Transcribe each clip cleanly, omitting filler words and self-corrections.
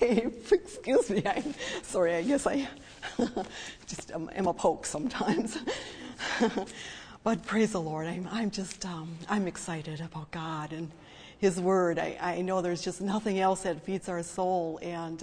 Okay, excuse me. I'm sorry. I guess I just am a poke sometimes. But praise the Lord. I'm excited about God and His Word. I know there's just nothing else that feeds our soul, and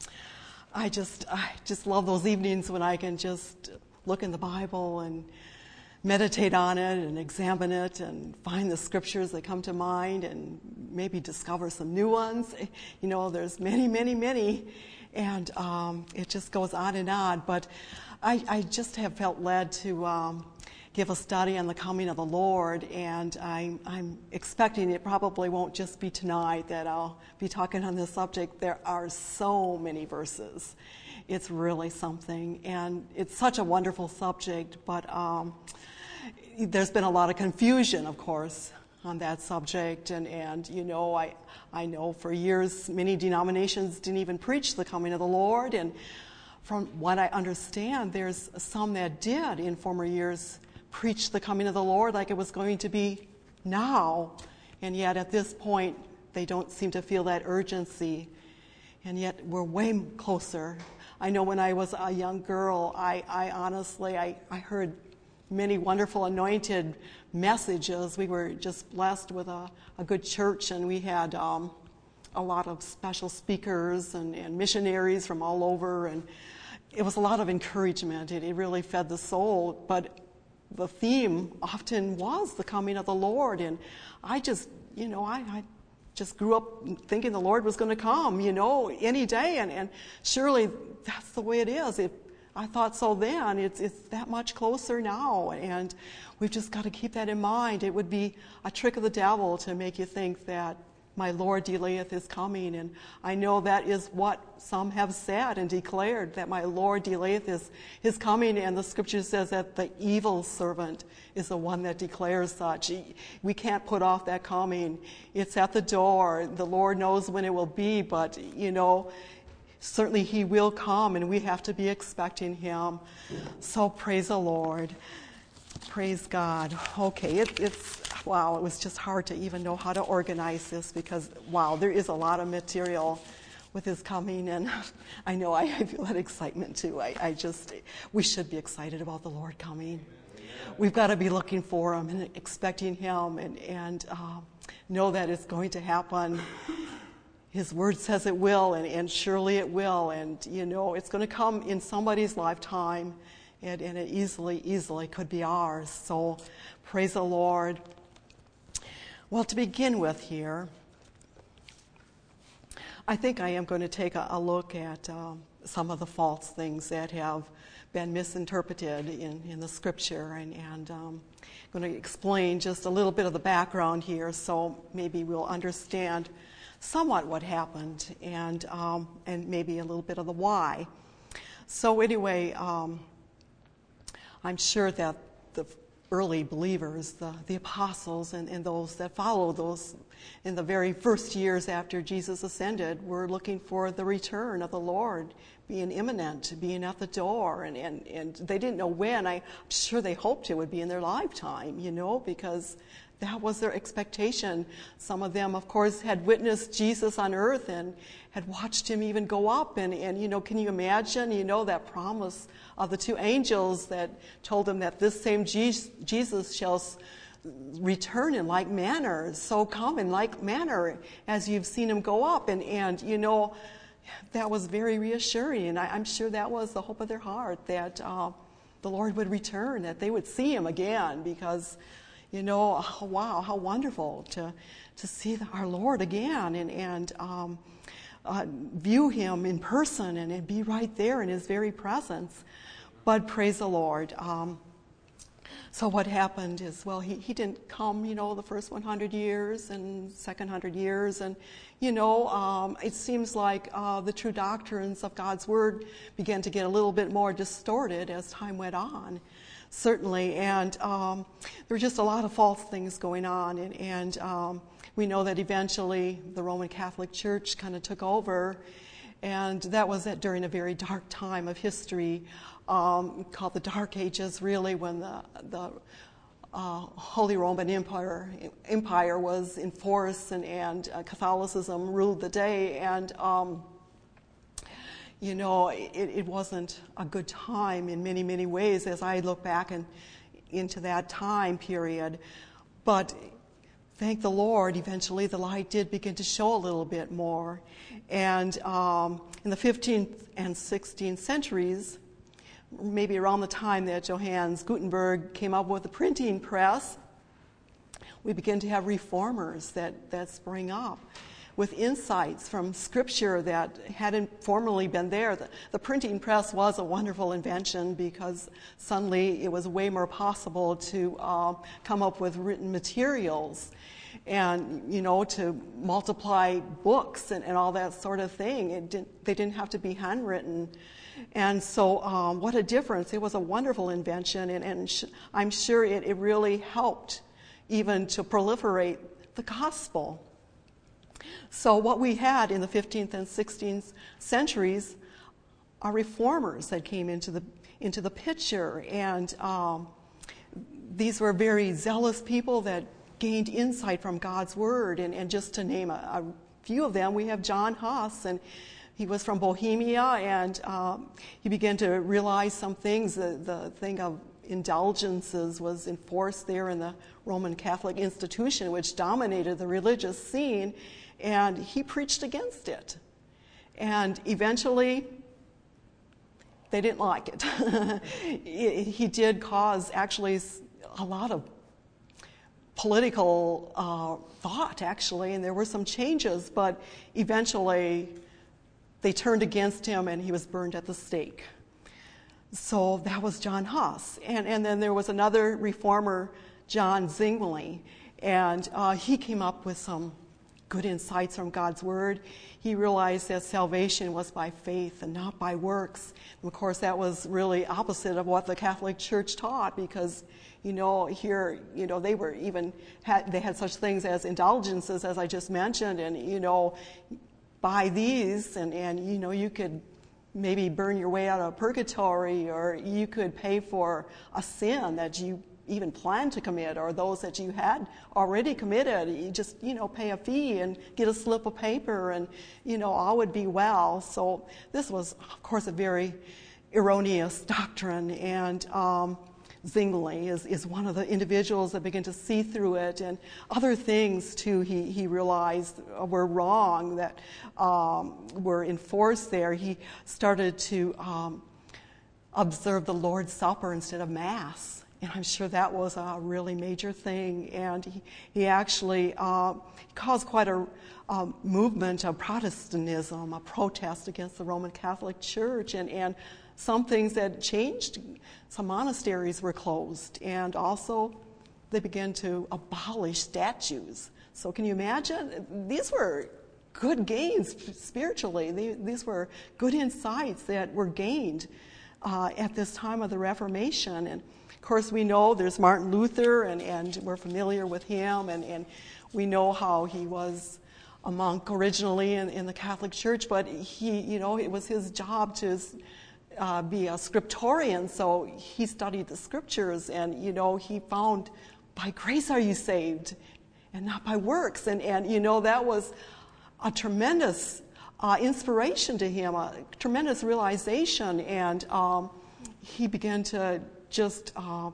I just love those evenings when I can just look in the Bible and meditate on it and examine it and find the scriptures that come to mind and maybe discover some new ones. You know, there's many, many, many, and it just goes on and on. But I just have felt led to give a study on the coming of the Lord, and I'm expecting it probably won't just be tonight that I'll be talking on this subject. There are so many verses. It's really something, and it's such a wonderful subject, but there's been a lot of confusion, of course, on that subject, and you know, I know for years many denominations didn't even preach the coming of the Lord, and from what I understand, there's some that did in former years preach the coming of the Lord like it was going to be now, and yet at this point they don't seem to feel that urgency, and yet we're way closer. I know when I was a young girl, I honestly heard many wonderful anointed messages. We were just blessed with a good church, and we had a lot of special speakers and missionaries from all over, and it was a lot of encouragement. It really fed the soul, but the theme often was the coming of the Lord, and I just grew up thinking the Lord was going to come, any day, and surely that's the way it is. I thought so then. It's that much closer now, and we've just got to keep that in mind. It would be a trick of the devil to make you think that my Lord delayeth his coming, and I know that is what some have said and declared, that my Lord delayeth his coming, and the scripture says that the evil servant is the one that declares such. We can't put off that coming. It's at the door. The Lord knows when it will be, but certainly He will come, and we have to be expecting Him. So praise the Lord. Praise God. Okay, wow, it was just hard to even know how to organize this because, wow, there is a lot of material with His coming, and I know I feel that excitement too. We should be excited about the Lord coming. We've got to be looking for Him and expecting Him, and know that it's going to happen. His Word says it will, and surely it will, and it's going to come in somebody's lifetime, and it easily could be ours. So praise the Lord. Well, to begin with here, I think I am going to take a look at some of the false things that have been misinterpreted in the Scripture, and I'm going to explain just a little bit of the background here, so maybe we'll understand somewhat what happened, and maybe a little bit of the why. So anyway, I'm sure that the early believers, the apostles, and those that followed those in the very first years after Jesus ascended, were looking for the return of the Lord being imminent, being at the door, and they didn't know when. I'm sure they hoped it would be in their lifetime, because that was their expectation. Some of them, of course, had witnessed Jesus on earth and had watched Him even go up. And can you imagine, that promise of the two angels that told them that this same Jesus shall return in like manner. So come in like manner as you've seen Him go up. And that was very reassuring. And I'm sure that was the hope of their heart, that the Lord would return, that they would see Him again, because wow, how wonderful to see our Lord again and view Him in person and be right there in His very presence. But praise the Lord. So what happened is, well, he didn't come, the first 100 years and second 100 years. And, it seems like the true doctrines of God's Word began to get a little bit more distorted as time went on. Certainly, and there were just a lot of false things going on, and we know that eventually the Roman Catholic Church kind of took over, and that was during a very dark time of history called the Dark Ages, really, when the Holy Roman Empire was in force, and Catholicism ruled the day, and it wasn't a good time in many, many ways as I look back into that time period. But thank the Lord, eventually the light did begin to show a little bit more. And in the 15th and 16th centuries, maybe around the time that Johannes Gutenberg came up with the printing press, we begin to have reformers that spring up with insights from Scripture that hadn't formerly been there. The printing press was a wonderful invention because suddenly it was way more possible to come up with written materials and, to multiply books and all that sort of thing. They didn't have to be handwritten. And so what a difference. It was a wonderful invention, and I'm sure it really helped even to proliferate the gospel. So what we had in the 15th and 16th centuries are reformers that came into the picture, and these were very zealous people that gained insight from God's word. And just to name a few of them, we have John Huss, and he was from Bohemia, and he began to realize some things. The thing of indulgences was enforced there in the Roman Catholic institution, which dominated the religious scene, and he preached against it. And eventually, they didn't like it. He did cause actually a lot of political thought, actually, and there were some changes, but eventually they turned against him and he was burned at the stake. So that was John Huss. And then there was another reformer, John Zwingli, and he came up with some good insights from God's word. He realized that salvation was by faith and not by works. And of course, that was really opposite of what the Catholic Church taught, because here, they were they had such things as indulgences, as I just mentioned, and by these, and you could maybe burn your way out of purgatory, or you could pay for a sin that you even planned to commit, or those that you had already committed. You just, pay a fee and get a slip of paper, and, all would be well. So this was, of course, a very erroneous doctrine, and Zwingli is one of the individuals that began to see through it, and other things too he realized were wrong, that were enforced there. He started to observe the Lord's Supper instead of Mass. And I'm sure that was a really major thing. And he actually caused quite a movement of Protestantism, a protest against the Roman Catholic Church. And some things that changed. Some monasteries were closed. And also they began to abolish statues. So can you imagine? These were good gains spiritually. These were good insights that were gained at this time of the Reformation. And of course, we know there's Martin Luther, and we're familiar with him, and we know how he was a monk originally in the Catholic Church, but it was his job to be a scriptorian, so he studied the scriptures, and he found, by grace are you saved, and not by works, and that was a tremendous inspiration to him, a tremendous realization, and he began to just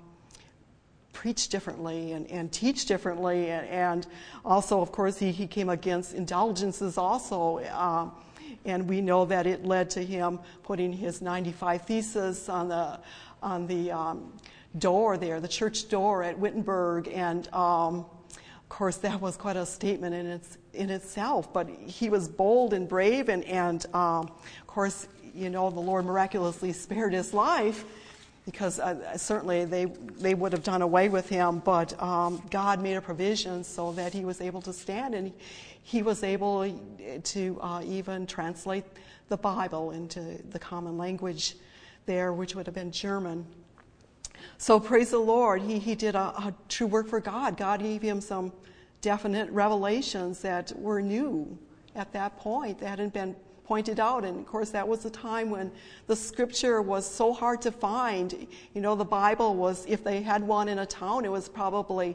preach differently and teach differently, and also, of course, he came against indulgences also, and we know that it led to him putting his 95 Theses on the door there, the church door at Wittenberg, and of course that was quite a statement in itself. But he was bold and brave, and of course, the Lord miraculously spared his life, because certainly they would have done away with him, but God made a provision so that he was able to stand, and he was able to even translate the Bible into the common language there, which would have been German. So praise the Lord, he did a true work for God. God gave him some definite revelations that were new at that point, that hadn't been pointed out. And of course, that was the time when the scripture was so hard to find. The Bible was, if they had one in a town, it was probably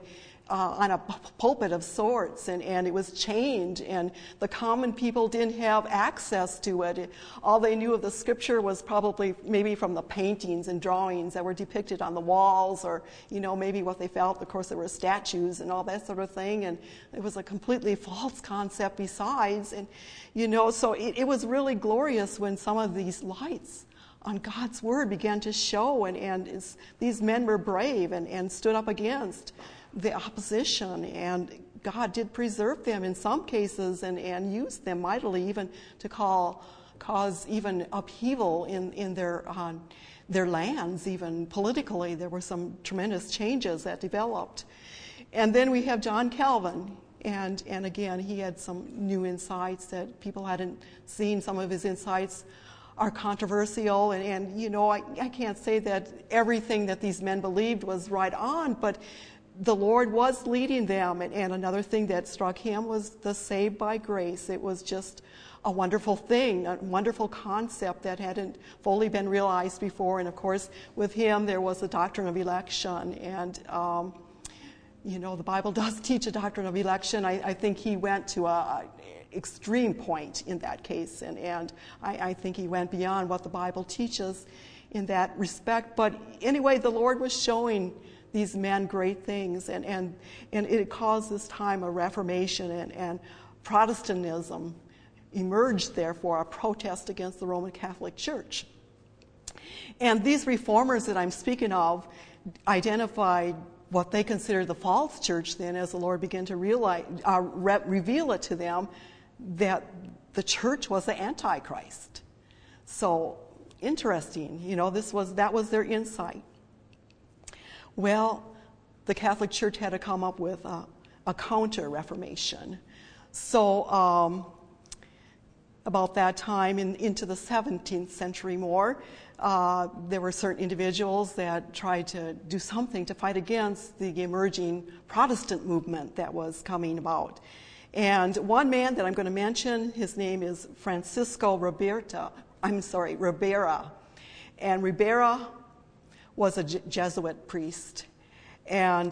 on a pulpit of sorts, and it was chained, and the common people didn't have access to it. All they knew of the scripture was probably maybe from the paintings and drawings that were depicted on the walls, or maybe what they felt. Of course, there were statues and all that sort of thing, and it was a completely false concept besides. And so it was really glorious when some of these lights on God's word began to show, and these men were brave and stood up against the opposition, and God did preserve them in some cases and used them mightily even to cause even upheaval in their lands. Even politically, there were some tremendous changes that developed. And then we have John Calvin, and again, he had some new insights that people hadn't seen. Some of his insights are controversial, and I can't say that everything that these men believed was right on, but the Lord was leading them. And another thing that struck him was the saved by grace. It was just a wonderful thing, a wonderful concept that hadn't fully been realized before. And of course, with him, there was the doctrine of election. And, the Bible does teach a doctrine of election. I think he went to a extreme point in that case. And I think he went beyond what the Bible teaches in that respect. But anyway, the Lord was showing these men great things, and it caused this time of Reformation, and Protestantism emerged, therefore, a protest against the Roman Catholic Church. And these reformers that I'm speaking of identified what they considered the false church then, as the Lord began to reveal it to them that the church was the Antichrist. So interesting, that was their insight. Well, the Catholic Church had to come up with a counter-reformation. So about that time, into the 17th century more, there were certain individuals that tried to do something to fight against the emerging Protestant movement that was coming about. And one man that I'm going to mention, his name is Francisco Ribera. And Ribera was a Jesuit priest, and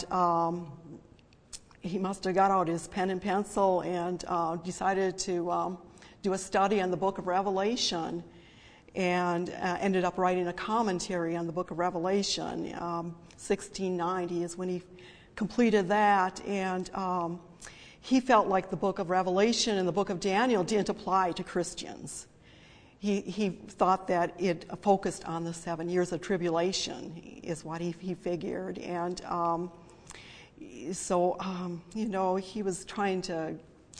he must have got out his pen and pencil and decided to do a study on the book of Revelation, and ended up writing a commentary on the book of Revelation. 1690 is when he completed that, and he felt like the book of Revelation and the book of Daniel didn't apply to Christians. He thought that it focused on the 7 years of tribulation, is what he figured. And he was trying to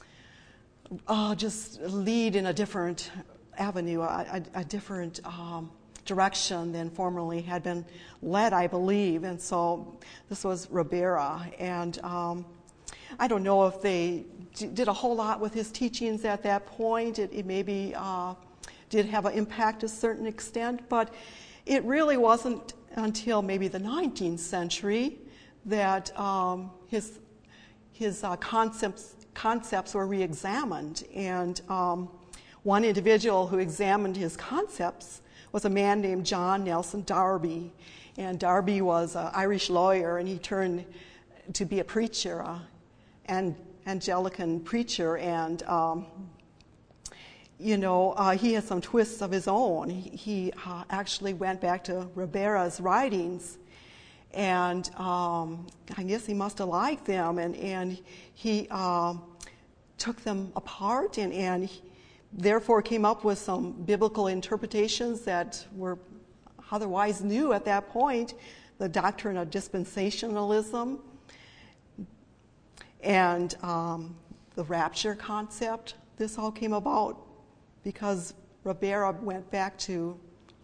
just lead in a different avenue, a different direction than formerly had been led, I believe. And so this was Ribera. And I don't know if they did a whole lot with his teachings at that point. It maybe did have an impact to a certain extent, but it really wasn't until maybe the 19th century that his concepts were re-examined. And one individual who examined his concepts was a man named John Nelson Darby. And Darby was an Irish lawyer, and he turned to be a preacher, an Anglican preacher, and he had some twists of his own. He actually went back to Ribera's writings, and I guess he must have liked them, and he took them apart, and therefore came up with some biblical interpretations that were otherwise new at that point, the doctrine of dispensationalism, and the rapture concept. This all came about because Darby went back to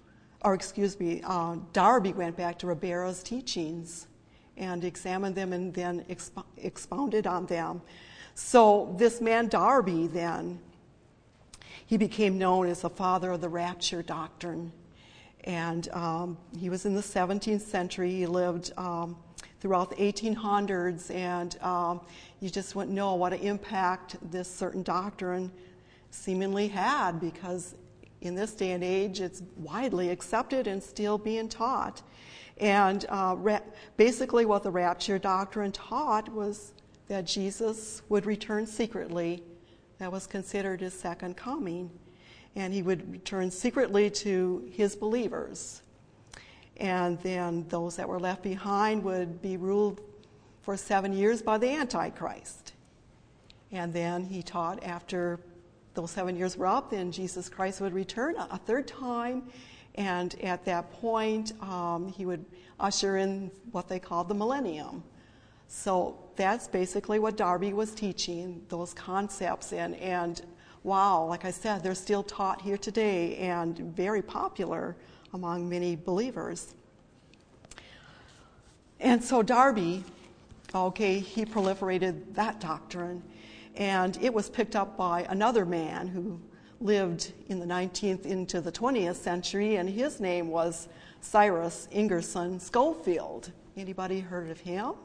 Ribera's teachings and examined them and then expounded on them. So this man Darby then, he became known as the father of the rapture doctrine. And he was in the 17th century. He lived throughout the 1800s, and you just wouldn't know what an impact this certain doctrine seemingly had, because in this day and age, it's widely accepted and still being taught. And basically what the rapture doctrine taught was that Jesus would return secretly. That was considered his second coming. And he would return secretly to his believers. And then those that were left behind would be ruled for 7 years by the Antichrist. And then he taught after those 7 years were up, then Jesus Christ would return a third time. And at that point, he would usher in what they called the millennium. So that's basically what Darby was teaching, those concepts. And wow, like I said, they're still taught here today and very popular among many believers. And so Darby, he proliferated that doctrine, and it was picked up by another man who lived in the 19th into the 20th century, and his name was Cyrus Ingerson Schofield. Anybody heard of him?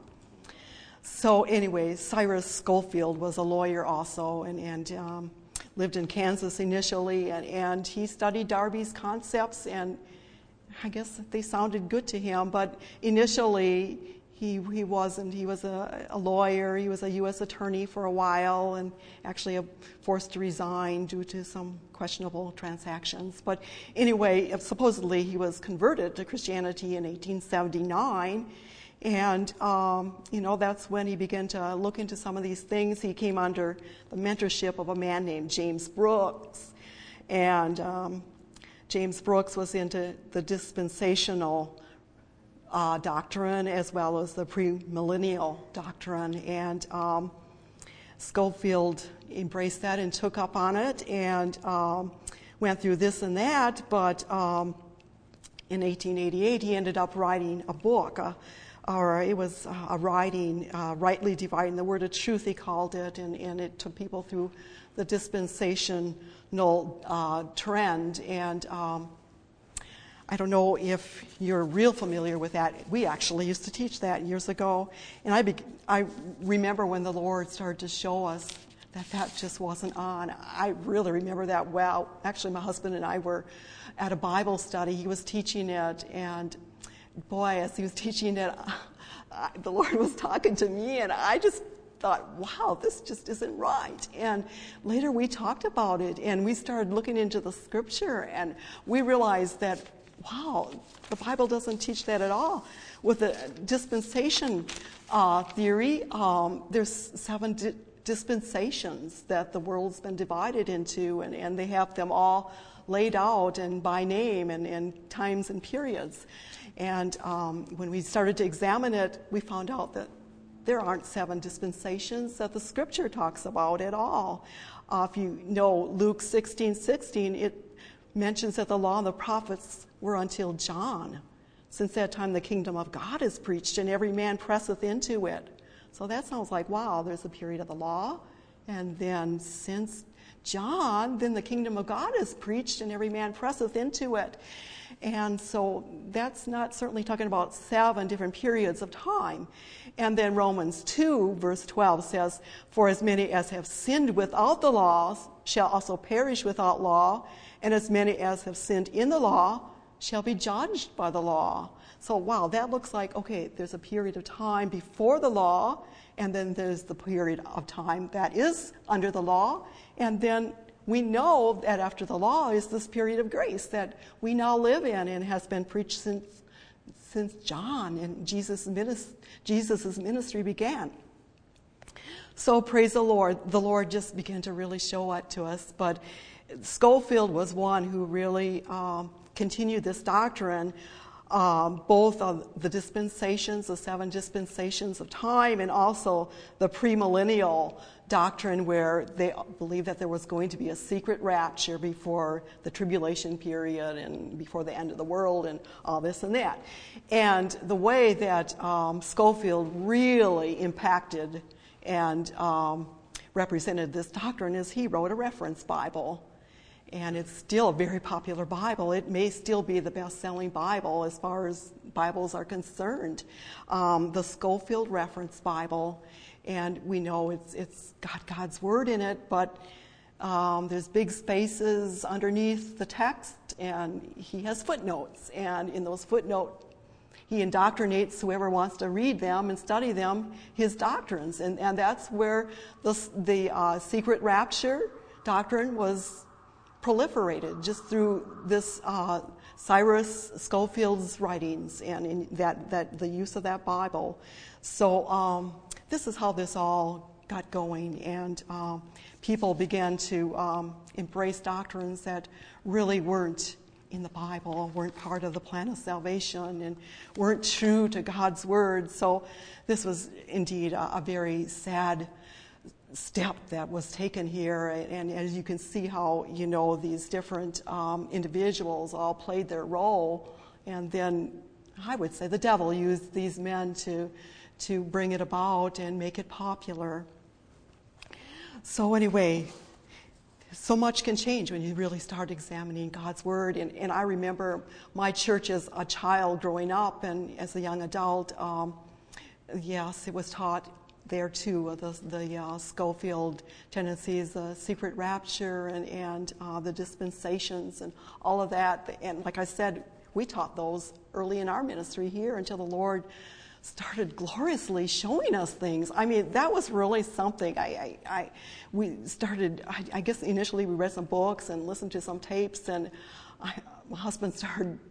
So anyway, Cyrus Schofield was a lawyer also, and lived in Kansas initially, and he studied Darby's concepts, and I guess they sounded good to him, but initially he wasn't. He was a lawyer. He was a U.S. attorney for a while, and actually forced to resign due to some questionable transactions. But anyway, supposedly he was converted to Christianity in 1879, and that's when he began to look into some of these things. He came under the mentorship of a man named James Brooks, and James Brooks was into the dispensational doctrine as well as the premillennial doctrine, and Schofield embraced that and took up on it and went through this and that, but in 1888 he ended up writing a book, it was a writing, Rightly Dividing the Word of Truth, he called it, and it took people through the dispensational trend, and I don't know if you're real familiar with that. We actually used to teach that years ago, and I remember when the Lord started to show us that just wasn't on. I really remember that well. Actually, my husband and I were at a Bible study. He was teaching it, and boy, as he was teaching it, the Lord was talking to me, and I just thought, wow, this just isn't right. And later we talked about it, and we started looking into the scripture, and we realized that, wow, the Bible doesn't teach that at all. With the dispensation theory, there's 7 dispensations that the world's been divided into, and they have them all laid out and by name and times and periods. And when we started to examine it, we found out that there aren't 7 dispensations that the scripture talks about at all. If you know Luke 16:16, it mentions that the law and the prophets were until John. Since that time the kingdom of God is preached, and every man presseth into it. So that sounds like, wow, there's a period of the law, and then since John, then the kingdom of God is preached, and every man presseth into it. And so that's not certainly talking about 7 different periods of time. And then Romans 2, verse 12 says, for as many as have sinned without the law shall also perish without law, and as many as have sinned in the law shall be judged by the law. So, wow, that looks like, okay, there's a period of time before the law, and then there's the period of time that is under the law, and then we know that after the law is this period of grace that we now live in and has been preached since John and Jesus' ministry began. So praise the Lord. The Lord just began to really show it to us, but Schofield was one who really continued this doctrine, both of the dispensations, the 7 dispensations of time, and also the premillennial doctrine where they believed that there was going to be a secret rapture before the tribulation period and before the end of the world and all this and that. And the way that Schofield really impacted and represented this doctrine is he wrote a reference Bible. And it's still a very popular Bible. It may still be the best-selling Bible as far as Bibles are concerned. The Schofield Reference Bible, and we know it's got God's Word in it, but There's big spaces underneath the text, and he has footnotes. And in those footnotes, he indoctrinates whoever wants to read them and study them, his doctrines. And that's where the secret rapture doctrine was proliferated, just through this Cyrus Schofield's writings and in that the use of that Bible. So this is how this all got going, and people began to embrace doctrines that really weren't in the Bible, weren't part of the plan of salvation, and weren't true to God's word. So this was indeed a very sad step that was taken here, and as you can see how, these different individuals all played their role, and then I would say the devil used these men to bring it about and make it popular. So anyway, so much can change when you really start examining God's word. And I remember my church as a child growing up, and as a young adult, yes, it was taught there too, the Schofield tendencies, the secret rapture, and the dispensations, and all of that. And like I said, we taught those early in our ministry here until the Lord started gloriously showing us things. I mean, that was really something. We started, I guess initially we read some books and listened to some tapes, and my husband started,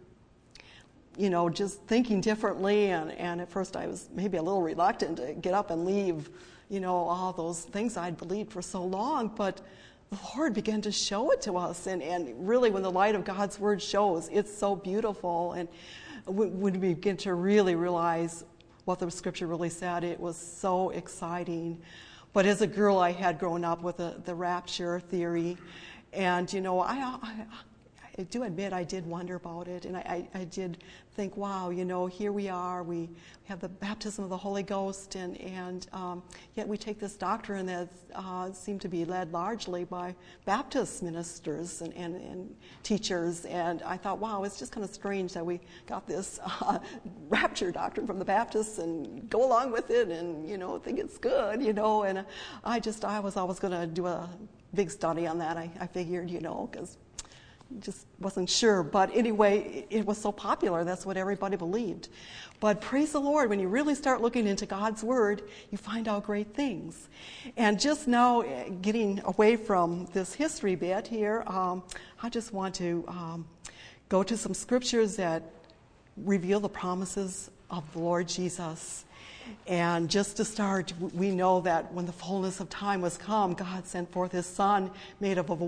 just thinking differently, and at first I was maybe a little reluctant to get up and leave, all those things I'd believed for so long, but the Lord began to show it to us, and really when the light of God's word shows, it's so beautiful, and when we begin to really realize what the scripture really said, it was so exciting. But as a girl, I had grown up with the rapture theory, and I do admit I did wonder about it, and I did think, wow, here we are, we have the baptism of the Holy Ghost, and yet we take this doctrine that seemed to be led largely by Baptist ministers and teachers, and I thought, wow, it's just kind of strange that we got this rapture doctrine from the Baptists and go along with it and, think it's good, and I was always going to do a big study on that, I figured, because just wasn't sure. But anyway, it was so popular, that's what everybody believed. But praise the Lord, when you really start looking into God's word, you find out great things. And just now, getting away from this history bit here, I just want to go to some scriptures that reveal the promises of the Lord Jesus. And just to start, we know that when the fullness of time was come, God sent forth his Son, made of a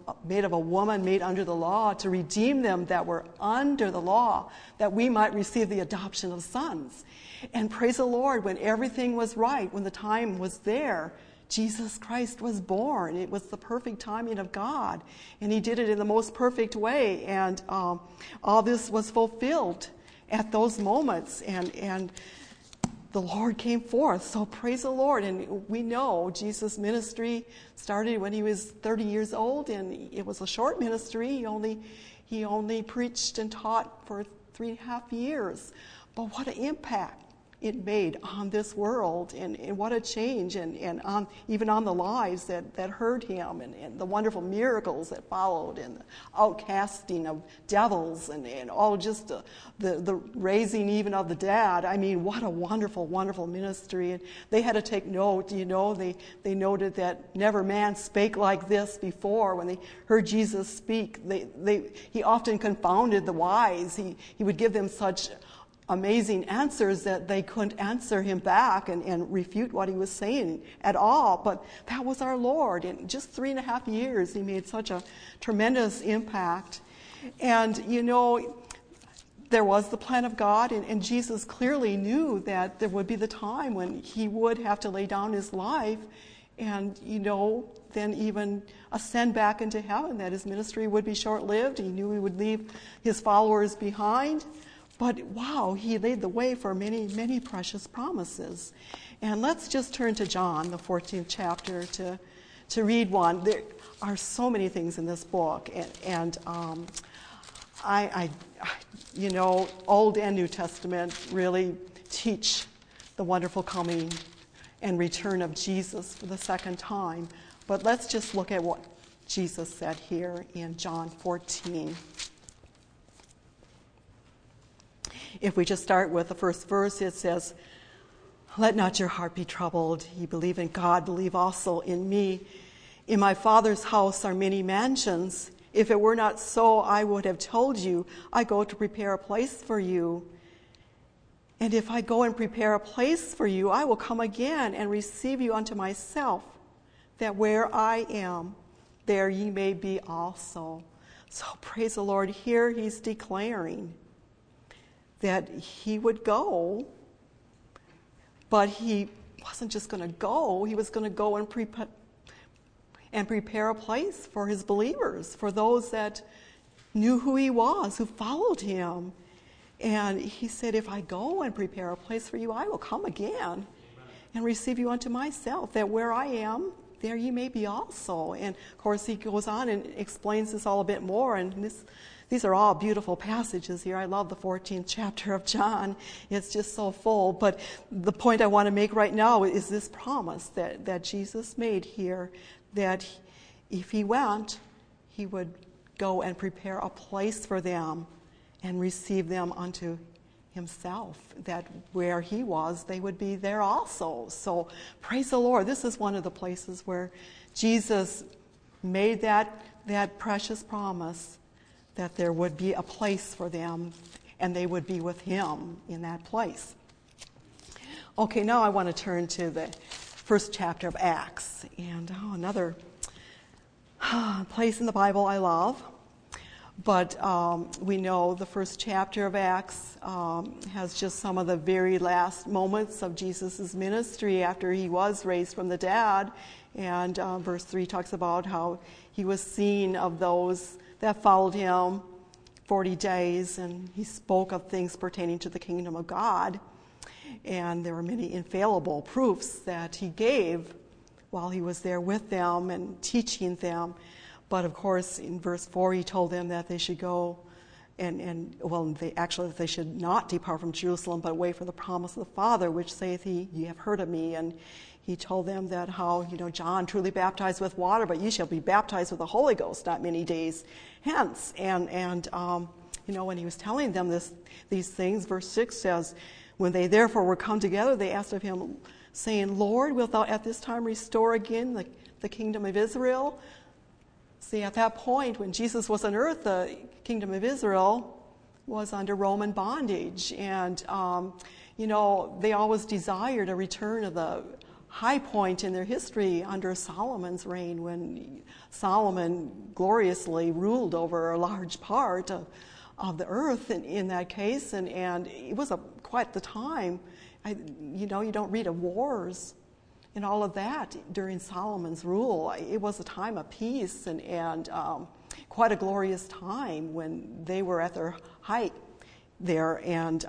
woman, made under the law, to redeem them that were under the law, that we might receive the adoption of sons. And praise the Lord, when everything was right, when the time was there, Jesus Christ was born. It was the perfect timing of God, and he did it in the most perfect way. And all this was fulfilled at those moments, and the Lord came forth. So praise the Lord. And we know Jesus' ministry started when he was 30 years old, and it was a short ministry. He only preached and taught for 3.5 years. But what an impact it made on this world, and what a change, and on, even on the lives that heard him, and the wonderful miracles that followed, and the outcasting of devils, and all just the raising even of the dead. I mean, what a wonderful, wonderful ministry. And they had to take note, they noted that never man spake like this before. When they heard Jesus speak, he often confounded the wise. He would give them such amazing answers that they couldn't answer him back and refute what he was saying at all. But that was our Lord. In just 3.5 years, he made such a tremendous impact. And, there was the plan of God, and Jesus clearly knew that there would be the time when he would have to lay down his life and, then even ascend back into heaven, that his ministry would be short-lived. He knew he would leave his followers behind. But wow, he laid the way for many, many precious promises. And let's just turn to John, the 14th chapter, to read one. There are so many things in this book, and Old and New Testament really teach the wonderful coming and return of Jesus for the second time. But let's just look at what Jesus said here in John 14. If we just start with the first verse, it says, "Let not your heart be troubled. Ye believe in God, believe also in me. In my Father's house are many mansions. If it were not so, I would have told you, I go to prepare a place for you. And if I go and prepare a place for you, I will come again and receive you unto myself, that where I am, there ye may be also." So praise the Lord. Here he's declaring that he would go, but he wasn't just going to go. He was going to go and prepare a place for his believers, for those that knew who he was, who followed him. And he said, if I go and prepare a place for you, I will come again and receive you unto myself, that where I am, there ye may be also. And of course, he goes on and explains this all a bit more. And these are all beautiful passages here. I love the 14th chapter of John. It's just so full. But the point I want to make right now is this promise that Jesus made here, that if he went, he would go and prepare a place for them and receive them unto himself, that where he was, they would be there also. So praise the Lord. This is one of the places where Jesus made that precious promise that there would be a place for them and they would be with him in that place. Okay, now I want to turn to the first chapter of Acts, and another place in the Bible I love. But we know the first chapter of Acts has just some of the very last moments of Jesus' ministry after he was raised from the dead. And verse 3 talks about how he was seen of those that followed him 40 days, and he spoke of things pertaining to the kingdom of God. And there were many infallible proofs that he gave while he was there with them and teaching them. But of course, in verse 4, he told them that they should go that they should not depart from Jerusalem, but wait for the promise of the Father, which saith he, ye have heard of me. And he told them that how, John truly baptized with water, but ye shall be baptized with the Holy Ghost not many days hence. And when he was telling them these things, verse 6 says, when they therefore were come together, they asked of him, saying, Lord, wilt thou at this time restore again the kingdom of Israel? See, at that point, when Jesus was on earth, the kingdom of Israel was under Roman bondage. And, they always desired a return of the high point in their history under Solomon's reign, when Solomon gloriously ruled over a large part of the earth in that case. And it was quite the time. You don't read of wars and all of that during Solomon's rule. It was a time of peace and quite a glorious time when they were at their height there. And,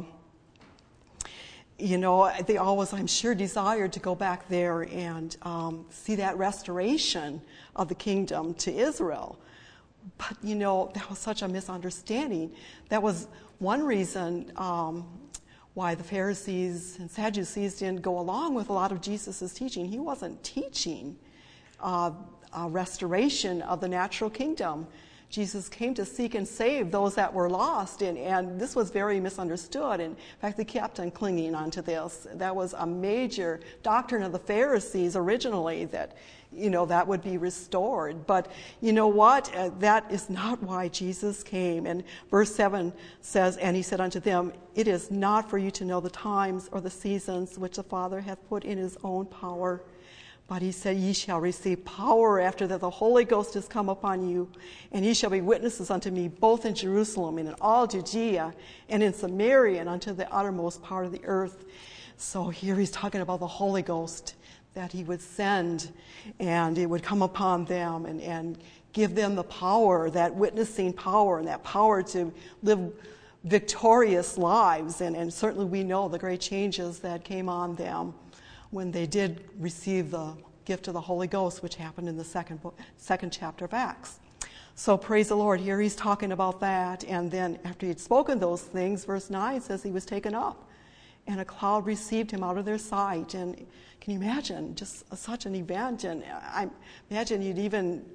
they always, I'm sure, desired to go back there and see that restoration of the kingdom to Israel. But, that was such a misunderstanding. That was one reason why the Pharisees and Sadducees didn't go along with a lot of Jesus' teaching. He wasn't teaching a restoration of the natural kingdom. Jesus came to seek and save those that were lost, and this was very misunderstood. In fact, they kept on clinging on to this. That was a major doctrine of the Pharisees originally, that that would be restored. But you know what? That is not why Jesus came. And verse 7 says, and he said unto them, it is not for you to know the times or the seasons which the Father hath put in his own power. But he said, ye shall receive power after that the Holy Ghost is come upon you, and ye shall be witnesses unto me both in Jerusalem and in all Judea and in Samaria and unto the uttermost part of the earth. So here he's talking about the Holy Ghost that he would send, and it would come upon them and give them the power, that witnessing power, and that power to live victorious lives. And certainly we know the great changes that came on them when they did receive the gift of the Holy Ghost, which happened in the second chapter of Acts. So praise the Lord. Here he's talking about that. And then after he'd spoken those things, verse 9 says he was taken up, and a cloud received him out of their sight. And can you imagine just such an event? And I imagine you'd even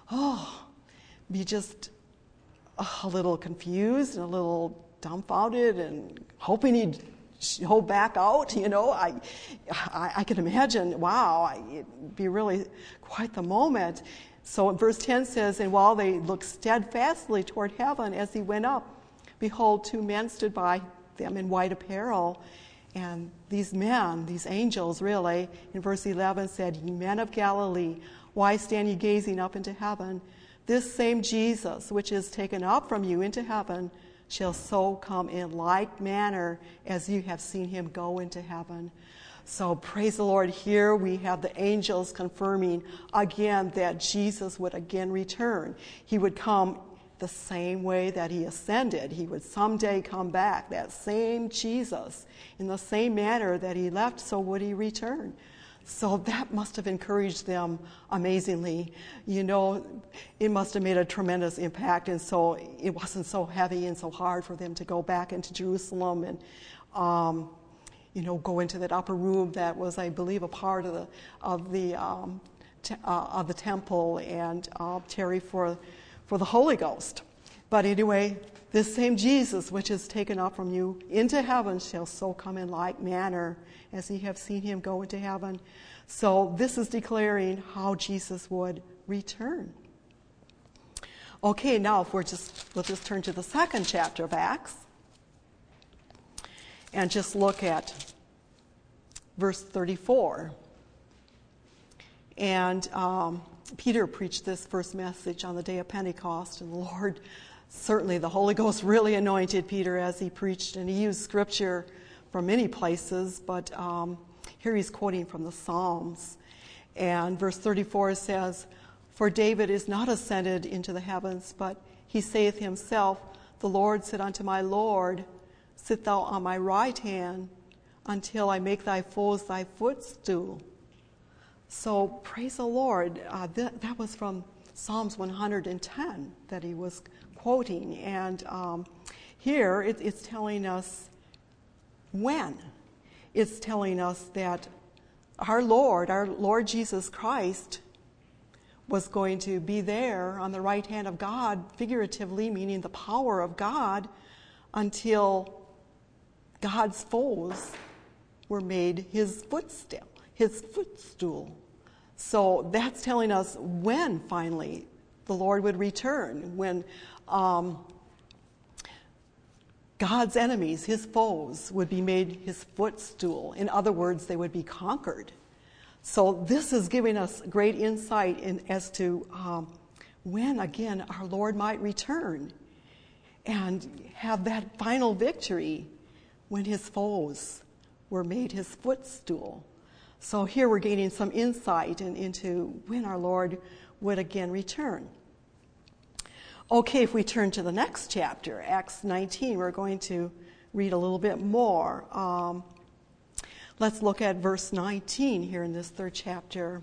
be just a little confused and a little dumbfounded and hoping he'd hold back out. I can imagine, wow, it'd be really quite the moment. So verse 10 says, and while they looked steadfastly toward heaven as he went up, behold, 2 men stood by them in white apparel. And these men, these angels really, in verse 11 said, ye men of Galilee, why stand ye gazing up into heaven? This same Jesus, which is taken up from you into heaven, shall so come in like manner as you have seen him go into heaven. So praise the Lord. Here we have the angels confirming again that Jesus would again return. He would come the same way that he ascended. He would someday come back. That same Jesus, in the same manner that he left, so would he return. So that must have encouraged them amazingly. It must have made a tremendous impact, and so it wasn't so heavy and so hard for them to go back into Jerusalem and go into that upper room that was, I believe, a part of the temple and tarry for the Holy Ghost. But anyway, this same Jesus, which is taken up from you into heaven, shall so come in like manner as ye have seen him go into heaven. So this is declaring how Jesus would return. Okay, now let's just turn to the 2nd chapter of Acts and just look at verse 34. And Peter preached this first message on the day of Pentecost, and the Lord, certainly the Holy Ghost really anointed Peter as he preached, and he used scripture from many places, but here he's quoting from the Psalms. And verse 34 says, for David is not ascended into the heavens, but he saith himself, the Lord said unto my Lord, sit thou on my right hand until I make thy foes thy footstool. So praise the Lord. That was from Psalms 110 that he was quoting. And here it's telling us when. It's telling us that our Lord Jesus Christ, was going to be there on the right hand of God, figuratively, meaning the power of God, until God's foes were made his footstool. So that's telling us when finally the Lord would return, when God's enemies, his foes, would be made his footstool. In other words, they would be conquered. So this is giving us great insight as to when, again, our Lord might return and have that final victory when his foes were made his footstool. So here we're gaining some insight into when our Lord would again return. Okay, if we turn to the next chapter, Acts 19, we're going to read a little bit more. Let's look at verse 19 here in this 3rd chapter.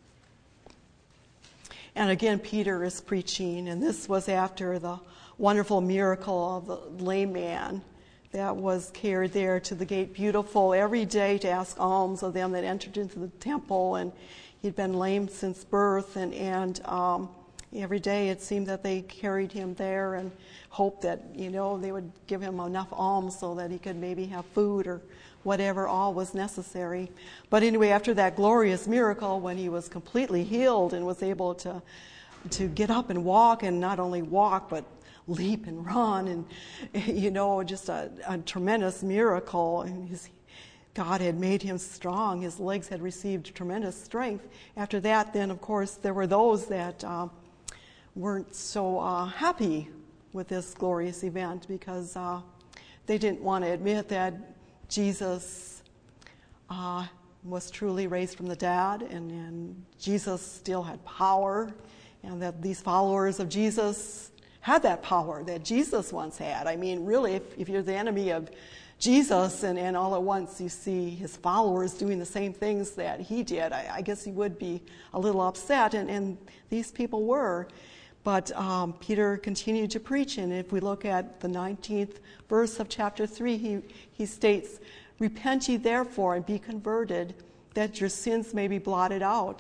And again, Peter is preaching, and this was after the wonderful miracle of the lame man that was carried there to the gate beautiful every day to ask alms of them that entered into the temple. And he'd been lame since birth, and every day it seemed that they carried him there and hoped that, they would give him enough alms so that he could maybe have food or whatever all was necessary. But anyway, after that glorious miracle, when he was completely healed and was able to get up and walk, and not only walk, but leap and run, and, just a tremendous miracle. And God had made him strong. His legs had received tremendous strength. After that, then, of course, there were those that weren't so happy with this glorious event because they didn't want to admit that Jesus was truly raised from the dead, and Jesus still had power, and that these followers of Jesus had that power that Jesus once had. I mean, really, if you're the enemy of Jesus and all at once you see his followers doing the same things that he did, I guess he would be a little upset, and these people were. But Peter continued to preach, and if we look at the 19th verse of chapter 3, he states, "Repent ye therefore and be converted, that your sins may be blotted out,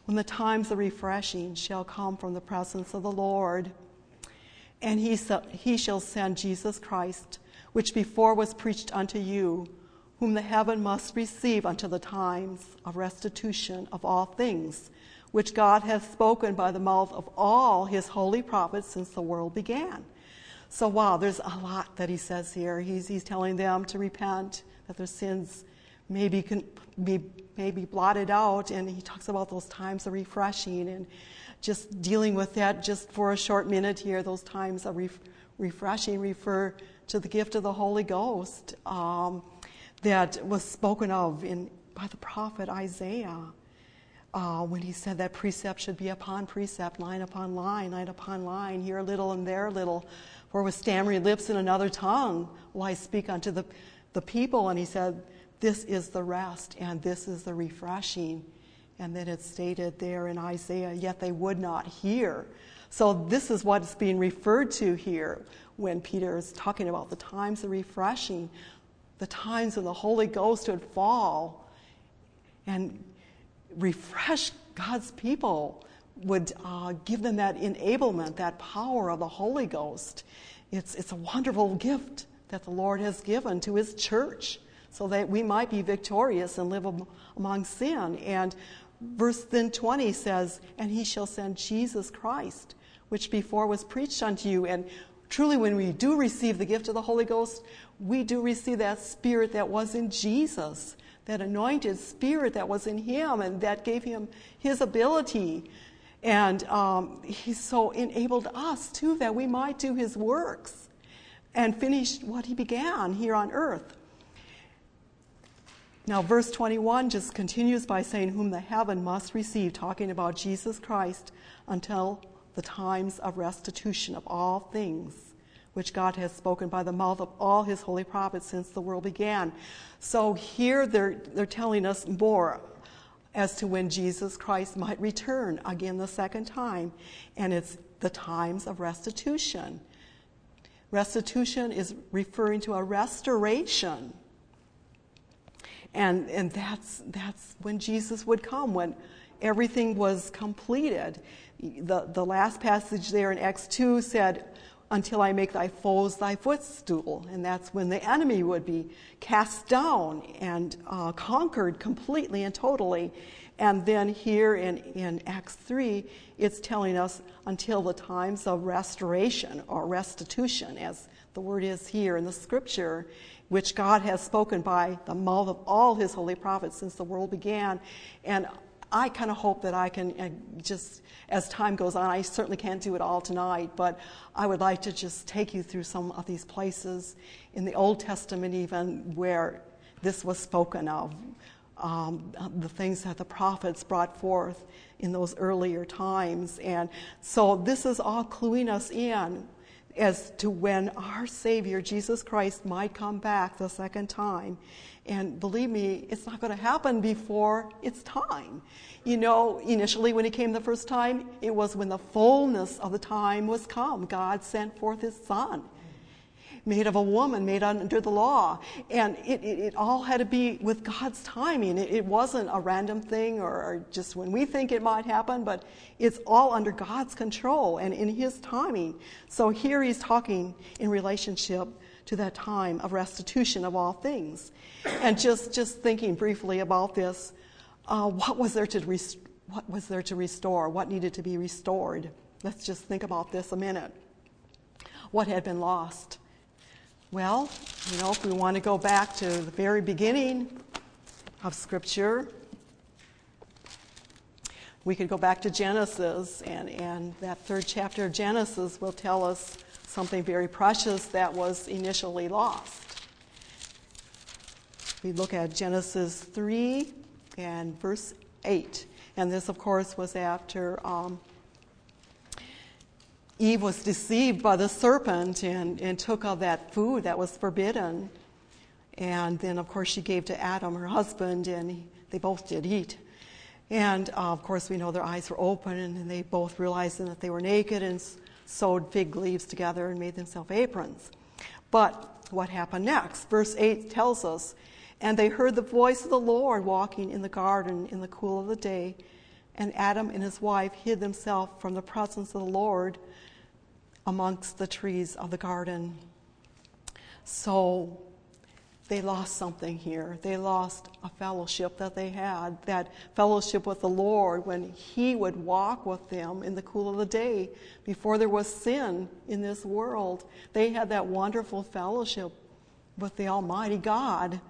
when the times of refreshing shall come from the presence of the Lord. And he shall send Jesus Christ, which before was preached unto you, whom the heaven must receive unto the times of restitution of all things, which God hath spoken by the mouth of all his holy prophets since the world began. So wow, there's a lot that he says here. He's telling them to repent, that their sins may be blotted out, and he talks about those times of refreshing, and just dealing with that just for a short minute here. Those times of refreshing refer to the gift of the Holy Ghost that was spoken of by the prophet Isaiah when he said that precept should be upon precept, line upon line upon line, here a little and there a little. For with stammering lips and another tongue will I speak unto the people. And he said, this is the rest and this is the refreshing. And then it's stated there in Isaiah, yet they would not hear. So this is what's being referred to here when Peter is talking about the times of refreshing, the times when the Holy Ghost would fall and refresh God's people, would give them that enablement, that power of the Holy Ghost. It's a wonderful gift that the Lord has given to his church so that we might be victorious and live among sin. And verse then 20 says, and he shall send Jesus Christ, which before was preached unto you. And truly, when we do receive the gift of the Holy Ghost, we do receive that Spirit that was in Jesus, that anointed Spirit that was in him, and that gave him his ability. And he so enabled us, too, that we might do his works and finish what he began here on earth. Now, verse 21 just continues by saying, whom the heaven must receive, talking about Jesus Christ, until the times of restitution of all things, which God has spoken by the mouth of all his holy prophets since the world began. So here they're telling us more as to when Jesus Christ might return again the second time, and it's the times of restitution. Restitution is referring to a restoration. And that's when Jesus would come, when everything was completed. The last passage there in Acts 2 said, until I make thy foes thy footstool. And that's when the enemy would be cast down and conquered completely and totally. And then here in Acts 3, it's telling us until the times of restoration or restitution, as the word is here in the scripture, which God has spoken by the mouth of all his holy prophets since the world began. And I kind of hope that I can just, as time goes on, I certainly can't do it all tonight, but I would like to just take you through some of these places in the Old Testament even where this was spoken of, the things that the prophets brought forth in those earlier times. And so this is all cluing us in as to when our Savior, Jesus Christ, might come back the second time. And believe me, it's not going to happen before it's time. You know, initially when he came the first time, it was when the fullness of the time was come. God sent forth his Son, made of a woman, made under the law. And it all had to be with God's timing. It wasn't a random thing or just when we think it might happen, but it's all under God's control and in his timing. So here he's talking in relationship to that time of restitution of all things. And just thinking briefly about this, what was there to restore? What needed to be restored? Let's just think about this a minute. What had been lost? Well, you know, if we want to go back to the very beginning of Scripture, we could go back to Genesis, and that third chapter of Genesis will tell us something very precious that was initially lost. We look at Genesis 3 and verse 8. And this, of course, was after Eve was deceived by the serpent and took of that food that was forbidden. And then, of course, she gave to Adam, her husband, and they both did eat. And, of course, we know their eyes were open, and they both realized that they were naked and sewed fig leaves together and made themselves aprons. But what happened next? Verse 8 tells us, and they heard the voice of the Lord walking in the garden in the cool of the day, And Adam and his wife hid themselves from the presence of the Lord amongst the trees of the garden. So they lost something here. They lost a fellowship that they had, that fellowship with the Lord when He would walk with them in the cool of the day before there was sin in this world. They had that wonderful fellowship with the Almighty God.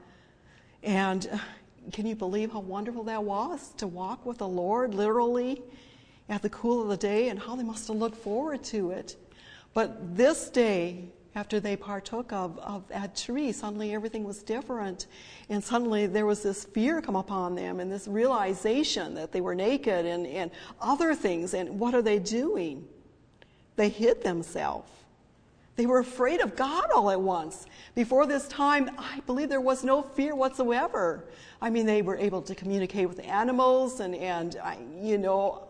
And can you believe how wonderful that was, to walk with the Lord literally at the cool of the day, and how they must have looked forward to it. But this day, after they partook of that tree, suddenly everything was different. And suddenly there was this fear come upon them and this realization that they were naked and other things. And what are they doing? They hid themselves. They were afraid of God all at once. Before this time, I believe there was no fear whatsoever. I mean, they were able to communicate with the animals, and I'm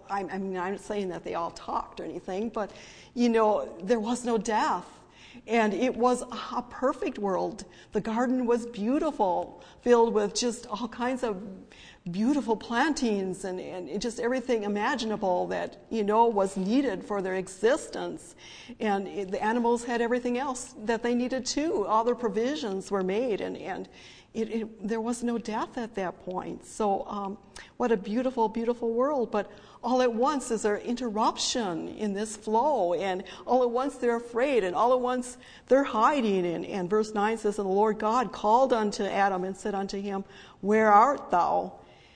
not saying that they all talked or anything, but, there was no death. And it was a perfect world. The garden was beautiful, filled with just all kinds of beautiful plantings and just everything imaginable that, was needed for their existence. And the animals had everything else that they needed too. All their provisions were made, and there was no death at that point. So what a beautiful, beautiful world. But all at once is there interruption in this flow, and all at once they're afraid, and all at once they're hiding. And verse 9 says, "And the Lord God called unto Adam and said unto him, Where art thou?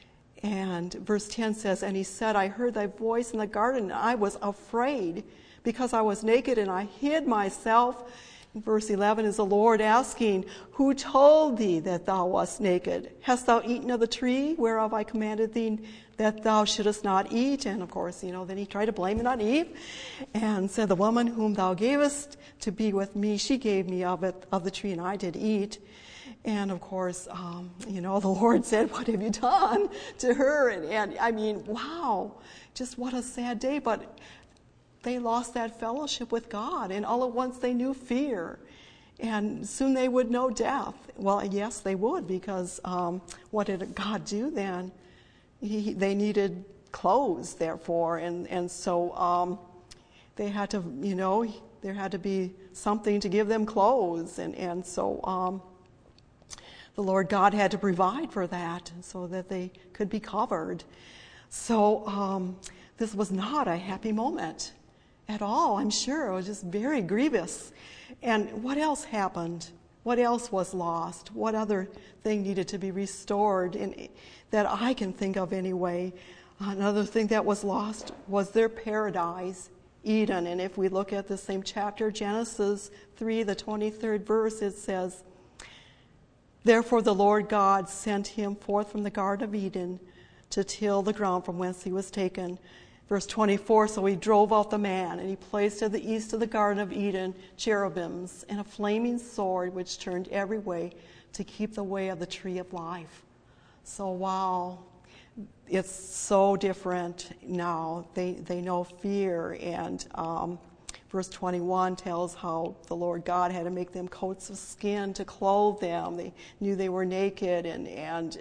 And verse 10 says, And he said, I heard thy voice in the garden, and I was afraid, because I was naked, and I hid myself. Verse 11 is the Lord asking, Who told thee that thou wast naked? Hast thou eaten of the tree whereof I commanded thee that thou shouldest not eat? And of course, then he tried to blame it on Eve and said, The woman whom thou gavest to be with me, she gave me of the tree, and I did eat. And of course, the Lord said, What have you done to her? And I mean, wow, just what a sad day. But they lost that fellowship with God, and all at once they knew fear. And soon they would know death. Well, yes, they would, because what did God do then? They needed clothes, therefore, and so they had to, there had to be something to give them clothes, and so the Lord God had to provide for that so that they could be covered. So this was not a happy moment at all, I'm sure. It was just very grievous. And what else happened? What else was lost? What other thing needed to be restored that I can think of anyway? Another thing that was lost was their paradise, Eden. And if we look at the same chapter, Genesis 3, the 23rd verse, it says, Therefore the Lord God sent him forth from the Garden of Eden to till the ground from whence he was taken. Verse 24, So he drove out the man, and he placed at the east of the Garden of Eden cherubims and a flaming sword which turned every way to keep the way of the tree of life. So wow, it's so different now. They know fear, and verse 21 tells how the Lord God had to make them coats of skin to clothe them. They knew they were naked, and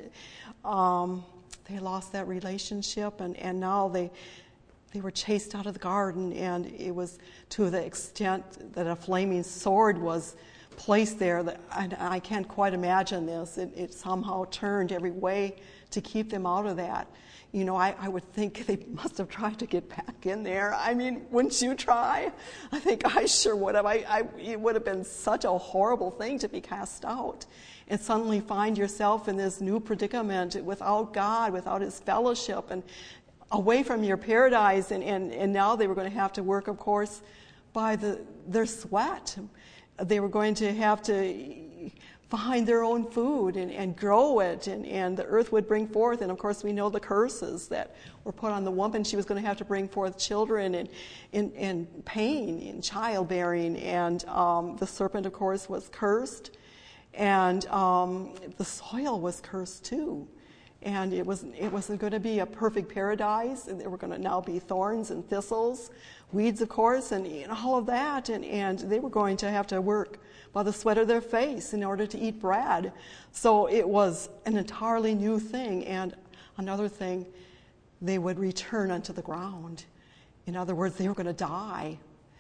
they lost that relationship, and now they were chased out of the garden, and it was to the extent that a flaming sword was placed there. I can't quite imagine this. It somehow turned every way to keep them out of that. I would think they must have tried to get back in there. I mean, wouldn't you try? I think I sure would have. It would have been such a horrible thing to be cast out and suddenly find yourself in this new predicament without God, without His fellowship, and away from your paradise. And now they were going to have to work, of course, by their sweat. They were going to have to find their own food and grow it, and the earth would bring forth. And of course, we know the curses that were put on the woman. She was going to have to bring forth children in pain, in childbearing. And the serpent, of course, was cursed. And the soil was cursed too. And it wasn't going to be a perfect paradise. And there were going to now be thorns and thistles, weeds, of course, and all of that. And they were going to have to work by the sweat of their face in order to eat bread. So it was an entirely new thing. And another thing, they would return unto the ground. In other words, they were going to die.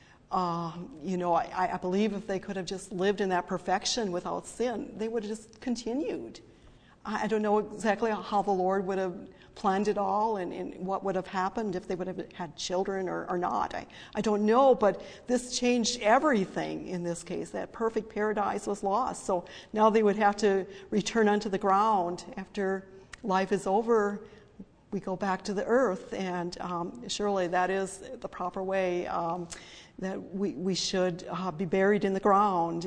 I believe if they could have just lived in that perfection without sin, they would have just continued. I don't know exactly how the Lord would have planned it all and what would have happened if they would have had children or not. I don't know, but this changed everything in this case. That perfect paradise was lost. So now they would have to return unto the ground. After life is over, we go back to the earth, and surely that is the proper way that we should be buried in the ground.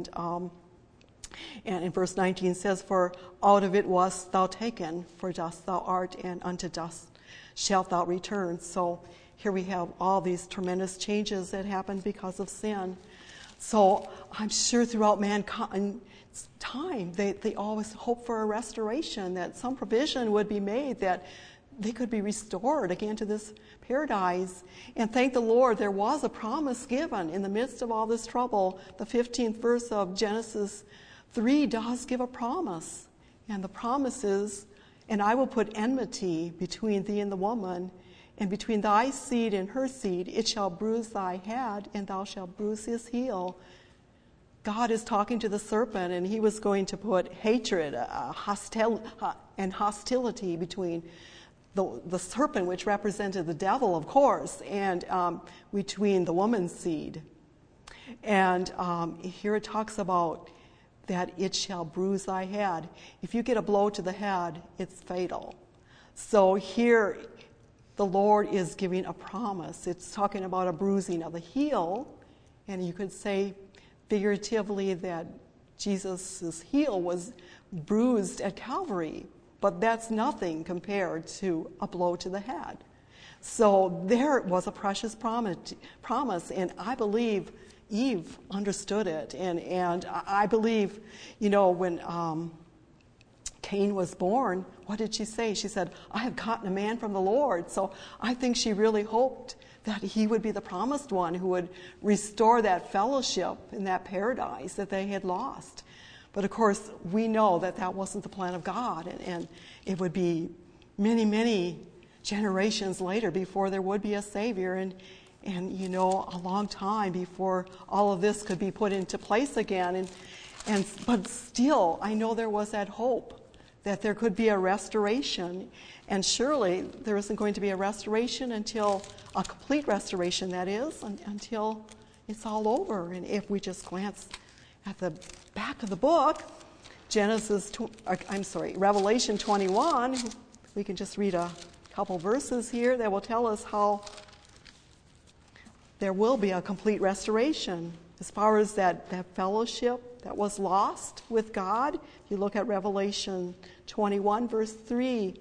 And in verse 19 says, "For out of it wast thou taken, for dust thou art, and unto dust shalt thou return." So here we have all these tremendous changes that happened because of sin. So I'm sure throughout mankind's time, they always hope for a restoration, that some provision would be made, that they could be restored again to this paradise. And thank the Lord, there was a promise given in the midst of all this trouble. The 15th verse of Genesis 3 does give a promise. And the promise is, "And I will put enmity between thee and the woman, and between thy seed and her seed. It shall bruise thy head, and thou shalt bruise his heel." God is talking to the serpent, and he was going to put hatred and hostility between the serpent, which represented the devil, of course, and between the woman's seed. And here it talks about that it shall bruise thy head. If you get a blow to the head, it's fatal. So here the Lord is giving a promise. It's talking about a bruising of the heel, and you could say figuratively that Jesus' heel was bruised at Calvary, but that's nothing compared to a blow to the head. So there was a precious promise, and I believe Eve understood it, and I believe, when Cain was born, what did she say? She said, "I have gotten a man from the Lord." So I think she really hoped that he would be the promised one who would restore that fellowship in that paradise that they had lost. But of course, we know that that wasn't the plan of God, and it would be many, many generations later before there would be a Savior, and a long time before all of this could be put into place again. But still, I know there was that hope that there could be a restoration. And surely there isn't going to be a restoration until, a complete restoration that is, until it's all over. And if we just glance at the back of the book, Revelation 21, we can just read a couple verses here that will tell us how there will be a complete restoration as far as that fellowship that was lost with God. If you look at Revelation 21, verse 3,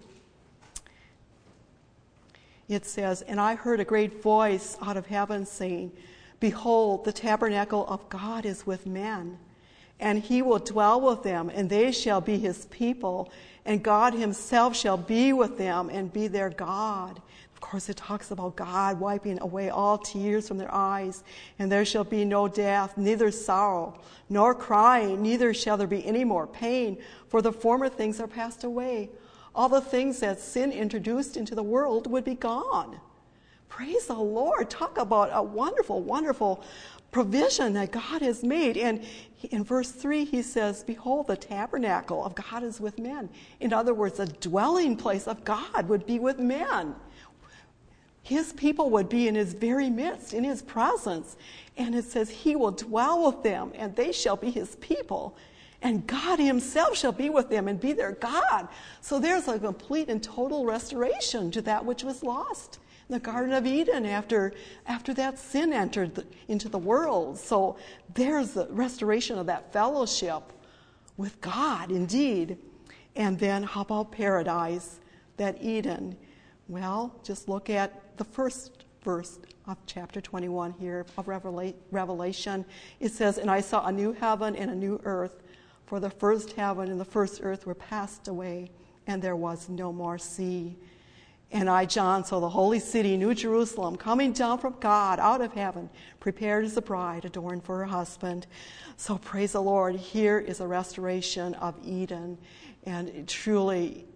it says, "And I heard a great voice out of heaven saying, Behold, the tabernacle of God is with men, and he will dwell with them, and they shall be his people, and God himself shall be with them and be their God." Of course, it talks about God wiping away all tears from their eyes, and there shall be no death, neither sorrow, nor crying, neither shall there be any more pain, for the former things are passed away. All the things that sin introduced into the world would be gone. Praise the Lord. Talk about a wonderful, wonderful provision that God has made. And in verse 3, he says, "Behold, the tabernacle of God is with men." In other words, the dwelling place of God would be with men. His people would be in his very midst, in his presence. And it says, he will dwell with them, and they shall be his people. And God himself shall be with them and be their God. So there's a complete and total restoration to that which was lost in the Garden of Eden after that sin entered into the world. So there's the restoration of that fellowship with God, indeed. And then how about paradise, that Eden? Well, just look at the first verse of chapter 21 here of Revelation. It says, "And I saw a new heaven and a new earth, for the first heaven and the first earth were passed away, and there was no more sea. And I, John, saw the holy city, New Jerusalem, coming down from God out of heaven, prepared as a bride adorned for her husband." So praise the Lord. Here is a restoration of Eden. And truly,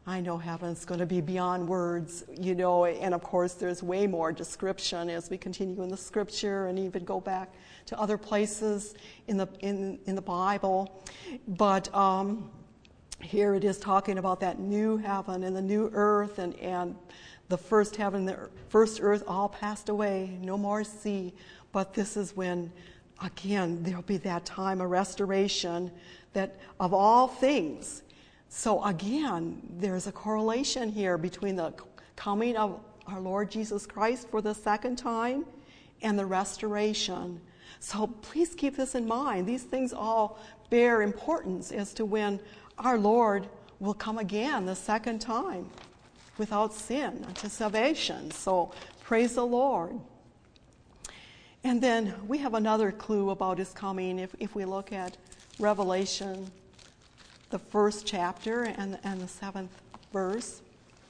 I know heaven's going to be beyond words, you know, and of course there's way more description as we continue in the scripture and even go back to other places in the Bible. But here it is talking about that new heaven and the new earth, and the first heaven, the first earth all passed away, no more sea. But this is when, again, there'll be that time of restoration that of all things. So again, there's a correlation here between the coming of our Lord Jesus Christ for the second time and the restoration. So please keep this in mind. These things all bear importance as to when our Lord will come again the second time without sin unto salvation. So praise the Lord. And then we have another clue about his coming if we look at Revelation, the first chapter and the 7th verse.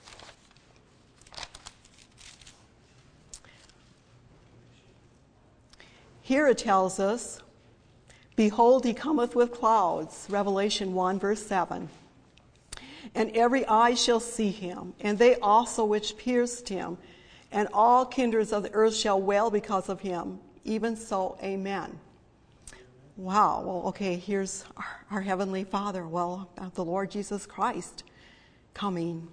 Here it tells us, behold, he cometh with clouds, Revelation 1, verse 7. And every eye shall see him, and they also which pierced him, and all kindreds of the earth shall wail because of him. Even so, amen. Wow, well, okay, here's our Heavenly Father, the Lord Jesus Christ coming,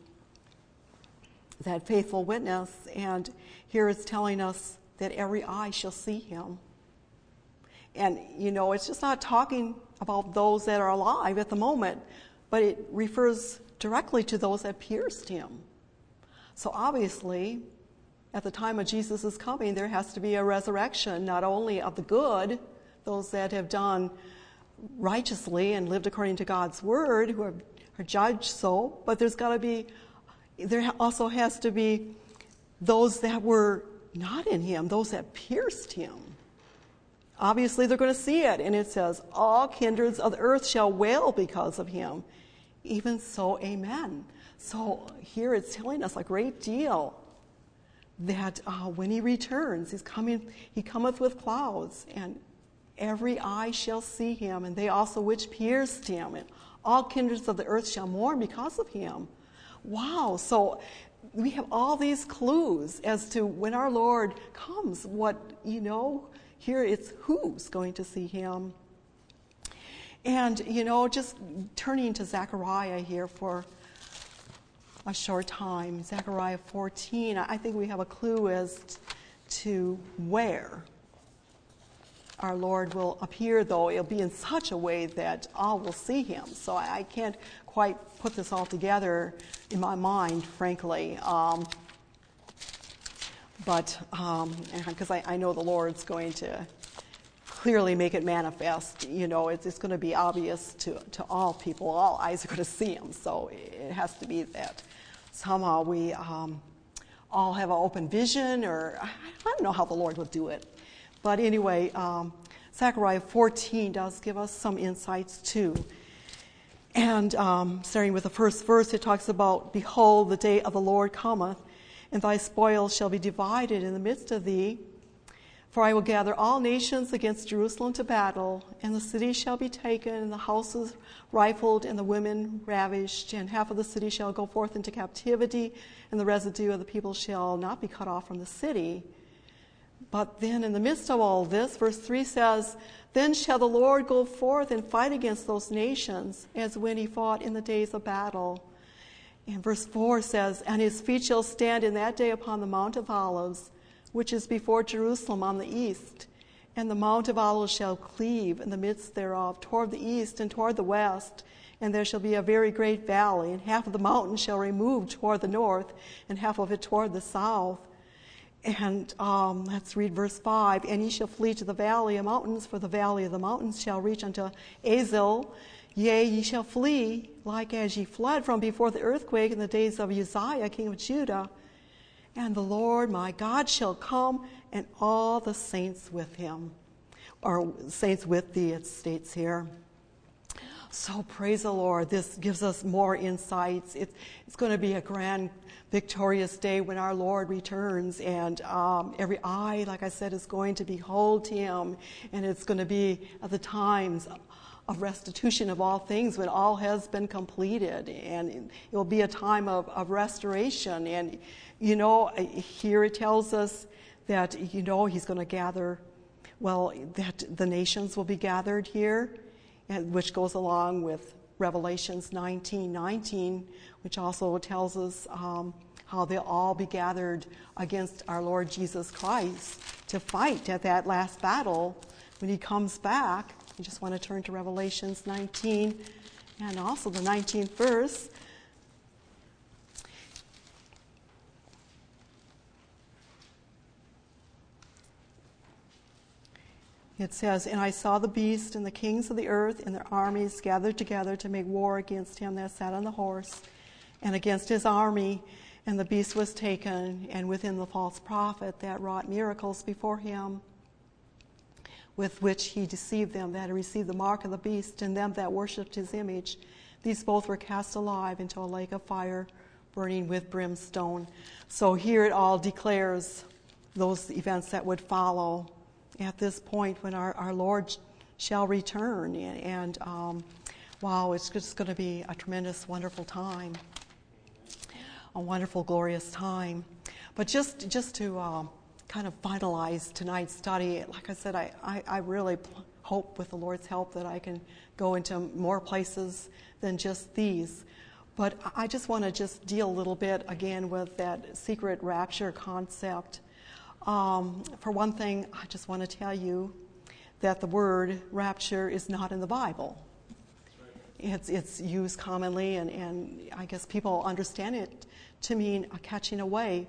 that faithful witness, and here it's telling us that every eye shall see him. And, you know, it's just not talking about those that are alive at the moment, but it refers directly to those that pierced him. So obviously, at the time of Jesus' coming, there has to be a resurrection, not only of the good, those that have done righteously and lived according to God's word, who are judged so, but there also has to be those that were not in him, those that pierced him. Obviously, they're going to see it, and it says, all kindreds of the earth shall wail because of him. Even so, amen. So here it's telling us a great deal that when he returns, he cometh with clouds, and every eye shall see him, and they also which pierced him, and all kindreds of the earth shall mourn because of him. Wow, so we have all these clues as to when our Lord comes, here it's who's going to see him. And, just turning to Zechariah here for a short time, Zechariah 14, I think we have a clue as to where our Lord will appear, though it'll be in such a way that all will see him. So I can't quite put this all together in my mind, frankly. But because I know the Lord's going to clearly make it manifest, it's going to be obvious to all people. All eyes are going to see him. So it has to be that somehow we all have an open vision, or I don't know how the Lord will do it. But anyway, Zechariah 14 does give us some insights too. And starting with the first verse, it talks about, behold, the day of the Lord cometh, and thy spoils shall be divided in the midst of thee. For I will gather all nations against Jerusalem to battle, and the city shall be taken, and the houses rifled, and the women ravished, and half of the city shall go forth into captivity, and the residue of the people shall not be cut off from the city. But then in the midst of all this, verse 3 says, then shall the Lord go forth and fight against those nations, as when he fought in the days of battle. And verse 4 says, and his feet shall stand in that day upon the Mount of Olives, which is before Jerusalem on the east. And the Mount of Olives shall cleave in the midst thereof, toward the east and toward the west. And there shall be a very great valley, and half of the mountain shall remove toward the north, and half of it toward the south. And let's read verse 5. And ye shall flee to the valley of mountains, for the valley of the mountains shall reach unto Azel. Yea, ye shall flee, like as ye fled from before the earthquake in the days of Uzziah, king of Judah. And the Lord my God shall come, and all the saints with him. Or saints with thee, it states here. So praise the Lord. This gives us more insights. It's going to be a grand, victorious day when our Lord returns, and every eye, like I said, is going to behold him, and it's going to be at the times of restitution of all things when all has been completed. And it will be a time of restoration. And, here it tells us that, he's going to gather, that the nations will be gathered here, and which goes along with Revelations 19:19, which also tells us how they'll all be gathered against our Lord Jesus Christ to fight at that last battle when he comes back. I just want to turn to Revelations 19 and also the 19th verse. It says, "And I saw the beast and the kings of the earth and their armies gathered together to make war against him that sat on the horse and against his army. And the beast was taken, and with him the false prophet that wrought miracles before him, with which he deceived them that had received the mark of the beast and them that worshipped his image. These both were cast alive into a lake of fire, burning with brimstone." So here it all declares those events that would follow at this point when our Lord shall return. And wow, it's just going to be a tremendous, wonderful time. A wonderful, glorious time. But just to kind of finalize tonight's study, like I said, I really hope with the Lord's help that I can go into more places than just these. But I just want to just deal a little bit again with that secret rapture concept. For one thing, I just want to tell you that the word rapture is not in the Bible. It's used commonly, and I guess people understand it to mean a catching away.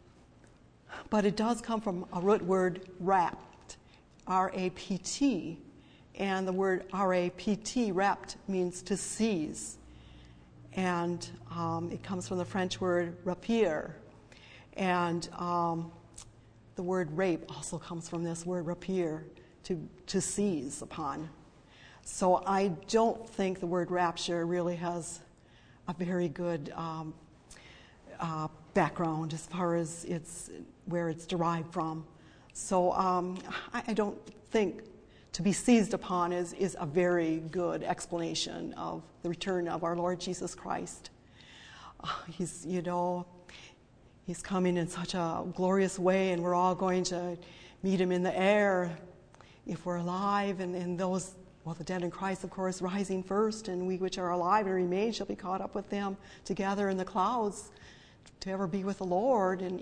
But it does come from a root word, rapt, R-A-P-T. And the word R-A-P-T, rapt, means to seize. And it comes from the French word rapier. And the word rape also comes from this word rapier, to seize upon. So I don't think the word rapture really has a very good background as far as where it's derived from. So I don't think to be seized upon is a very good explanation of the return of our Lord Jesus Christ. He's coming in such a glorious way, and we're all going to meet him in the air if we're alive, and those, the dead in Christ, of course, rising first, and we which are alive and remain shall be caught up with them together in the clouds to ever be with the Lord. And,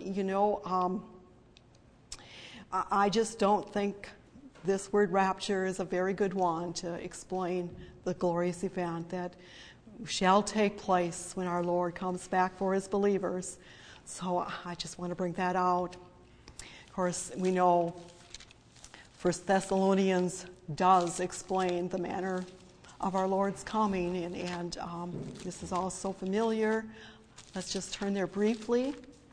I just don't think this word rapture is a very good one to explain the glorious event that shall take place when our Lord comes back for his believers. So I just want to bring that out. Of course, we know 1 Thessalonians does explain the manner of our Lord's coming, and this is all so familiar. Let's just turn there briefly.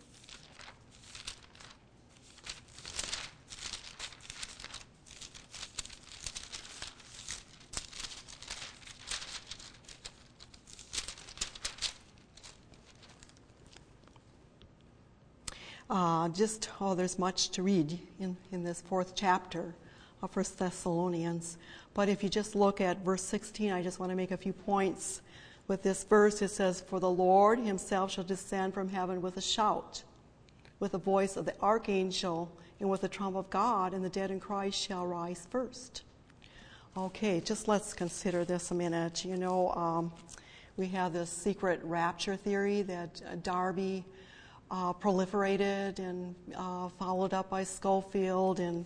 There's much to read in this 4th chapter of 1 Thessalonians. But if you just look at verse 16, I just want to make a few points with this verse. It says, "For the Lord himself shall descend from heaven with a shout, with the voice of the archangel, and with the trump of God, and the dead in Christ shall rise first." Okay, just let's consider this a minute. We have this secret rapture theory that Darby proliferated and followed up by Schofield, and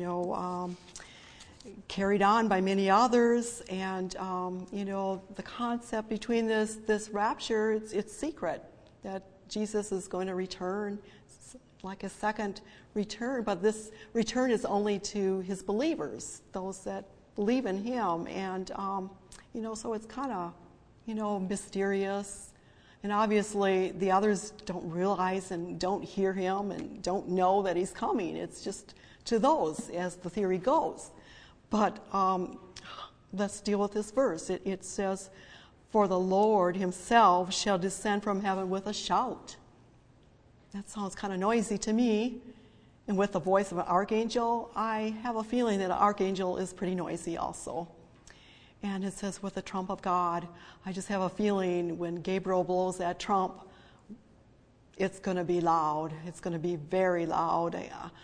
carried on by many others. And the concept between this rapture, it's secret, that Jesus is going to return like a second return, but this return is only to his believers, those that believe in him. And so it's kind of mysterious. And obviously, the others don't realize and don't hear him and don't know that he's coming. It's just to those, as the theory goes. But let's deal with this verse. It says, "For the Lord himself shall descend from heaven with a shout." That sounds kind of noisy to me. And with the voice of an archangel, I have a feeling that an archangel is pretty noisy also. And it says, with the trump of God. I just have a feeling when Gabriel blows that trump, it's going to be loud. It's going to be very loud.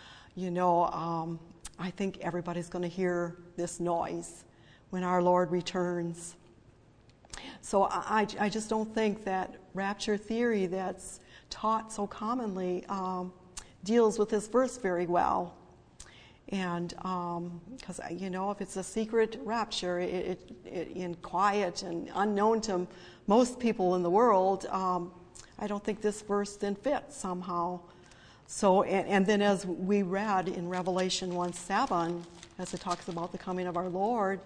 I think everybody's going to hear this noise when our Lord returns. So I just don't think that rapture theory that's taught so commonly deals with this verse very well. And because, if it's a secret rapture, it in quiet and unknown to most people in the world, I don't think this verse then fits somehow. So, and then as we read in Revelation 1:7, as it talks about the coming of our Lord,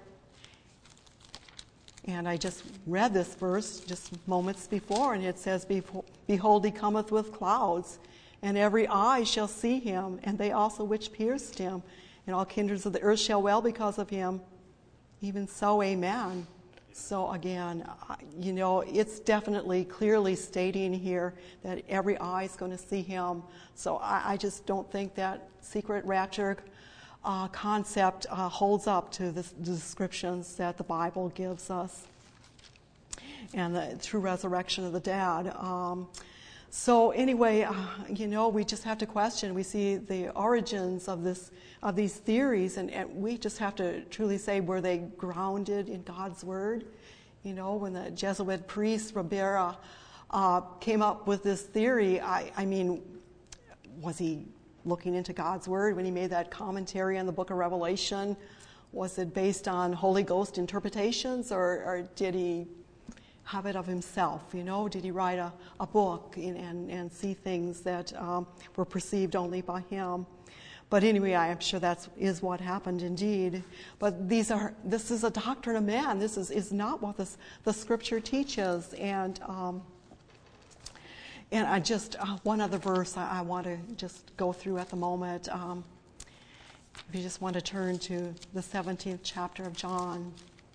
and I just read this verse just moments before, and it says, Behold, he cometh with clouds, and every eye shall see him, and they also which pierced him, and all kindreds of the earth shall wail because of him. Even so, amen. So again, it's definitely clearly stating here that every eye is going to see him. So I just don't think that secret rapture concept holds up to the descriptions that the Bible gives us and the true resurrection of the dead. So anyway, we just have to question. We see the origins of these theories, and we just have to truly say, were they grounded in God's Word? When the Jesuit priest Ribera came up with this theory, I mean, was he looking into God's Word when he made that commentary on the book of Revelation? Was it based on Holy Ghost interpretations, or did he have it of himself? Did he write a book and see things that were perceived only by him? But anyway, I'm sure that is what happened indeed. But this is a doctrine of man. This is not what the Scripture teaches. And I just one other verse I want to just go through at the moment. If you just want to turn to the 17th chapter of John.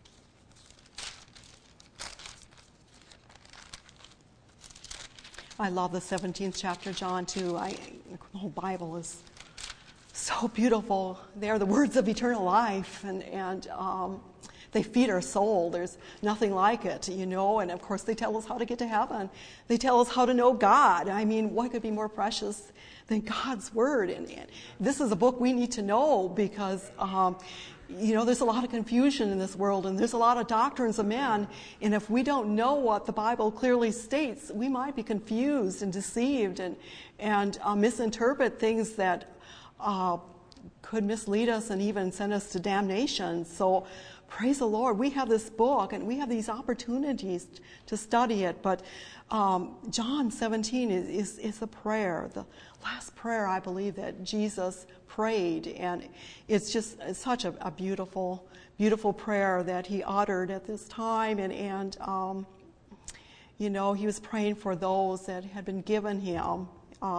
I love the 17th chapter of John too. The whole Bible is so beautiful. They are the words of eternal life, and they feed our soul. There's nothing like it, And of course, they tell us how to get to heaven. They tell us how to know God. I mean, what could be more precious than God's Word? And this is a book we need to know because, there's a lot of confusion in this world, and there's a lot of doctrines of man. And if we don't know what the Bible clearly states, we might be confused and deceived and misinterpret things that could mislead us and even send us to damnation. So praise the Lord, we have this book and we have these opportunities to study it. But John 17 is a prayer, the last prayer I believe that Jesus prayed, and it's such a beautiful, beautiful prayer that he uttered at this time, and he was praying for those that had been given him.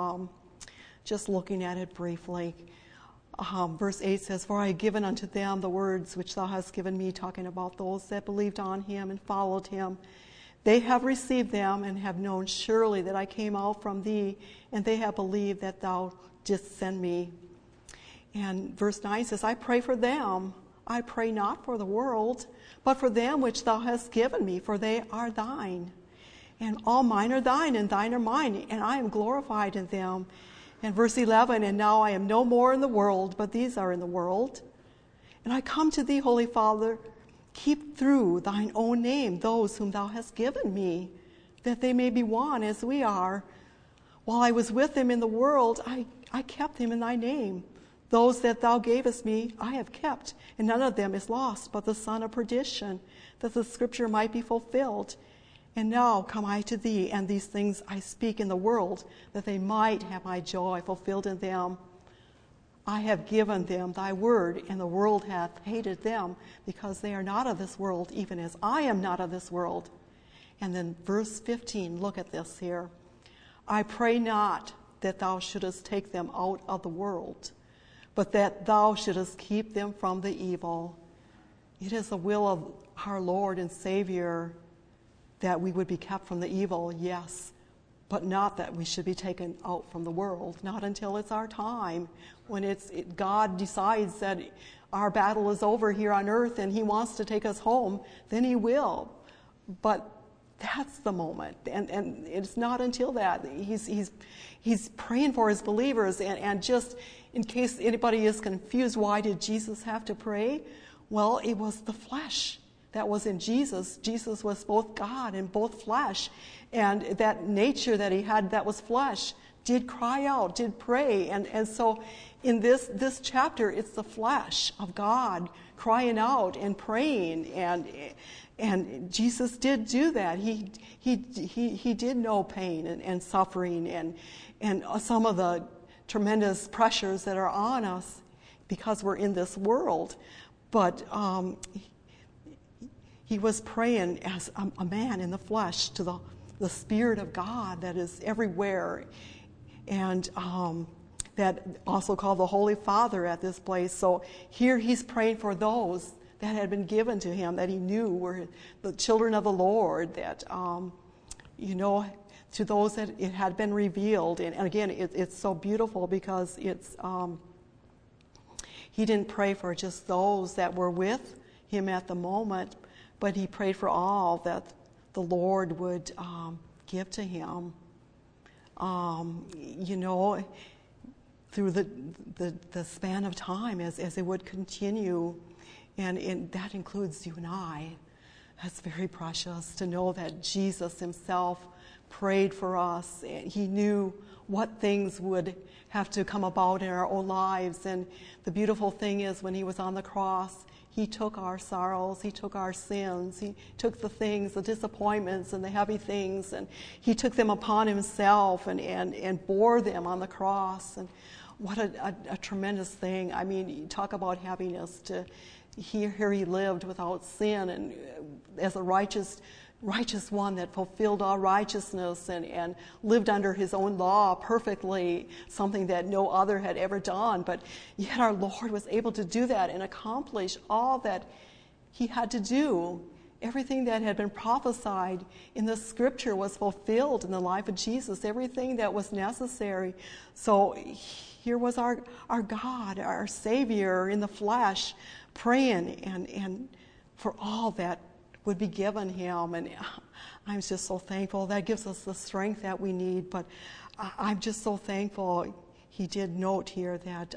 Just looking at it briefly. Verse 8 says, For I have given unto them the words which thou hast given me, talking about those that believed on him and followed him. They have received them and have known surely that I came out from thee, and they have believed that thou didst send me. And verse 9 says, I pray for them. I pray not for the world, but for them which thou hast given me, for they are thine. And all mine are thine, and thine are mine, and I am glorified in them. And verse 11, And now I am no more in the world, but these are in the world. And I come to thee, Holy Father, keep through thine own name those whom thou hast given me, that they may be one as we are. While I was with them in the world, I kept them in thy name. Those that thou gavest me I have kept, and none of them is lost but the son of perdition, that the scripture might be fulfilled. And now come I to thee, and these things I speak in the world, that they might have my joy fulfilled in them. I have given them thy word, and the world hath hated them, because they are not of this world, even as I am not of this world. And then verse 15, look at this here. I pray not that thou shouldest take them out of the world, but that thou shouldest keep them from the evil. It is the will of our Lord and Savior that we would be kept from the evil, yes, but not that we should be taken out from the world, not until it's our time, when God decides that our battle is over here on earth and he wants to take us home, then he will. But that's the moment, and it's not until that. He's praying for his believers, and just in case anybody is confused, why did Jesus have to pray? Well, it was the flesh that was in Jesus. Jesus was both God and both flesh, and that nature that he had that was flesh did cry out, did pray, and so in this chapter, it's the flesh of God crying out and praying, and Jesus did do that. He did know pain and suffering and some of the tremendous pressures that are on us because we're in this world. But he was praying as a man in the flesh to the Spirit of God that is everywhere, and that also called the Holy Father at this place. So here he's praying for those that had been given to him, that he knew were the children of the Lord, that, to those that it had been revealed. And again, it's so beautiful because it's, he didn't pray for just those that were with him at the moment, but he prayed for all that the Lord would give to him. Through the span of time as it would continue. And that includes you and I. That's very precious to know that Jesus himself prayed for us. And he knew what things would have to come about in our own lives. And the beautiful thing is when he was on the cross, he took our sorrows, he took our sins, he took the things, the disappointments and the heavy things, and he took them upon himself and bore them on the cross. And what a tremendous thing. I mean, you talk about happiness to here he lived without sin, and as a righteous one that fulfilled all righteousness and lived under his own law perfectly, something that no other had ever done. But yet our Lord was able to do that and accomplish all that he had to do. Everything that had been prophesied in the scripture was fulfilled in the life of Jesus, everything that was necessary. So here was our God, our Savior in the flesh, praying and for all that would be given him. And I'm just so thankful. That gives us the strength that we need. But I'm just so thankful he did note here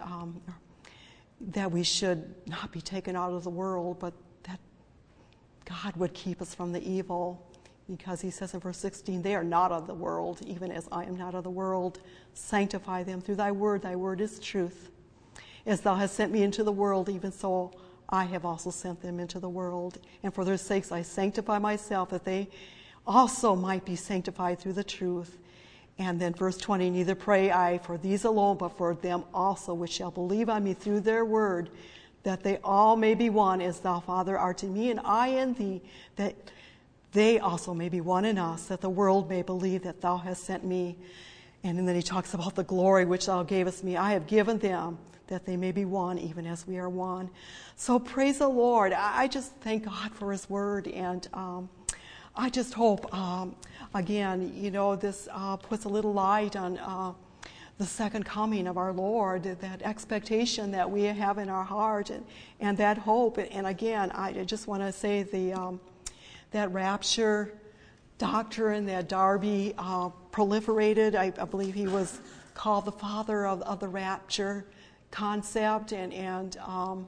that we should not be taken out of the world, but that God would keep us from the evil. Because he says in verse 16, they are not of the world, even as I am not of the world. Sanctify them through thy word is truth. As thou hast sent me into the world, even so I have also sent them into the world. And for their sakes I sanctify myself, that they also might be sanctified through the truth. And then verse 20, neither pray I for these alone, but for them also which shall believe on me through their word, that they all may be one, as thou, Father, art in me, and I in thee, that they also may be one in us, that the world may believe that thou hast sent me. And then he talks about the glory which thou gavest me. I have given them, that they may be one, even as we are one. So praise the Lord. I just thank God for his word. And I just hope, again, this puts a little light on the second coming of our Lord, that expectation that we have in our heart and that hope. And again, I just want to say that rapture doctrine that Darby proliferated. I believe he was called the father of the rapture concept and all.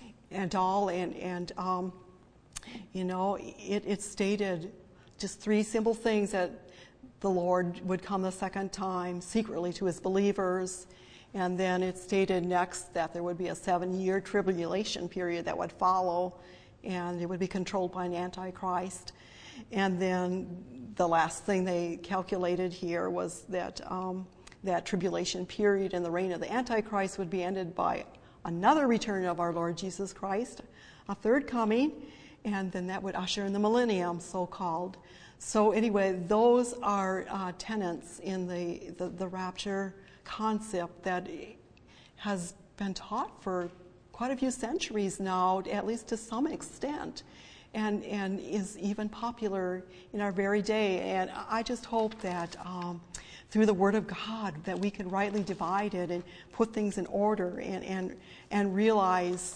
It stated just three simple things: that the Lord would come the second time secretly to his believers. And then it stated next that there would be a 7-year tribulation period that would follow, and it would be controlled by an antichrist. And then the last thing they calculated here was that that tribulation period and the reign of the antichrist would be ended by another return of our Lord Jesus Christ, a third coming, and then that would usher in the millennium, so-called. So anyway, those are tenets in the rapture concept that has been taught for quite a few centuries now, at least to some extent, and is even popular in our very day. And I just hope that through the Word of God that we can rightly divide it and put things in order and realize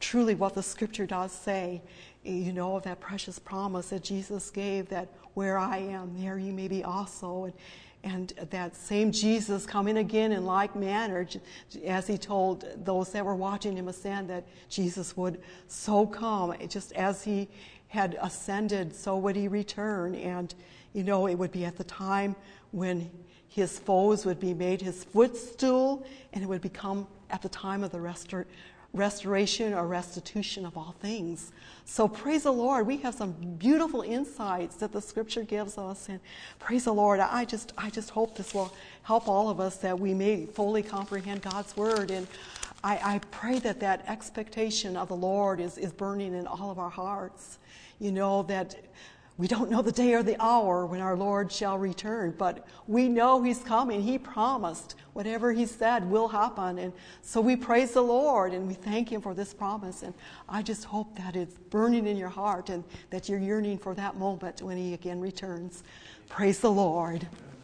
truly what the scripture does say, you know, that precious promise that Jesus gave, that where I am, there you may be also. And that same Jesus coming again in like manner, as he told those that were watching him ascend, that Jesus would so come, just as he had ascended, so would he return. And, you know, it would be at the time when his foes would be made his footstool, and it would become at the time of the restoration or restitution of all things. So praise the Lord. We have some beautiful insights that the scripture gives us, and praise the Lord. I just hope this will help all of us, that we may fully comprehend God's word. And I pray that expectation of the Lord is burning in all of our hearts. You know, that we don't know the day or the hour when our Lord shall return, but we know he's coming. He promised whatever he said will happen. And so we praise the Lord and we thank him for this promise. And I just hope that it's burning in your heart and that you're yearning for that moment when he again returns. Praise the Lord.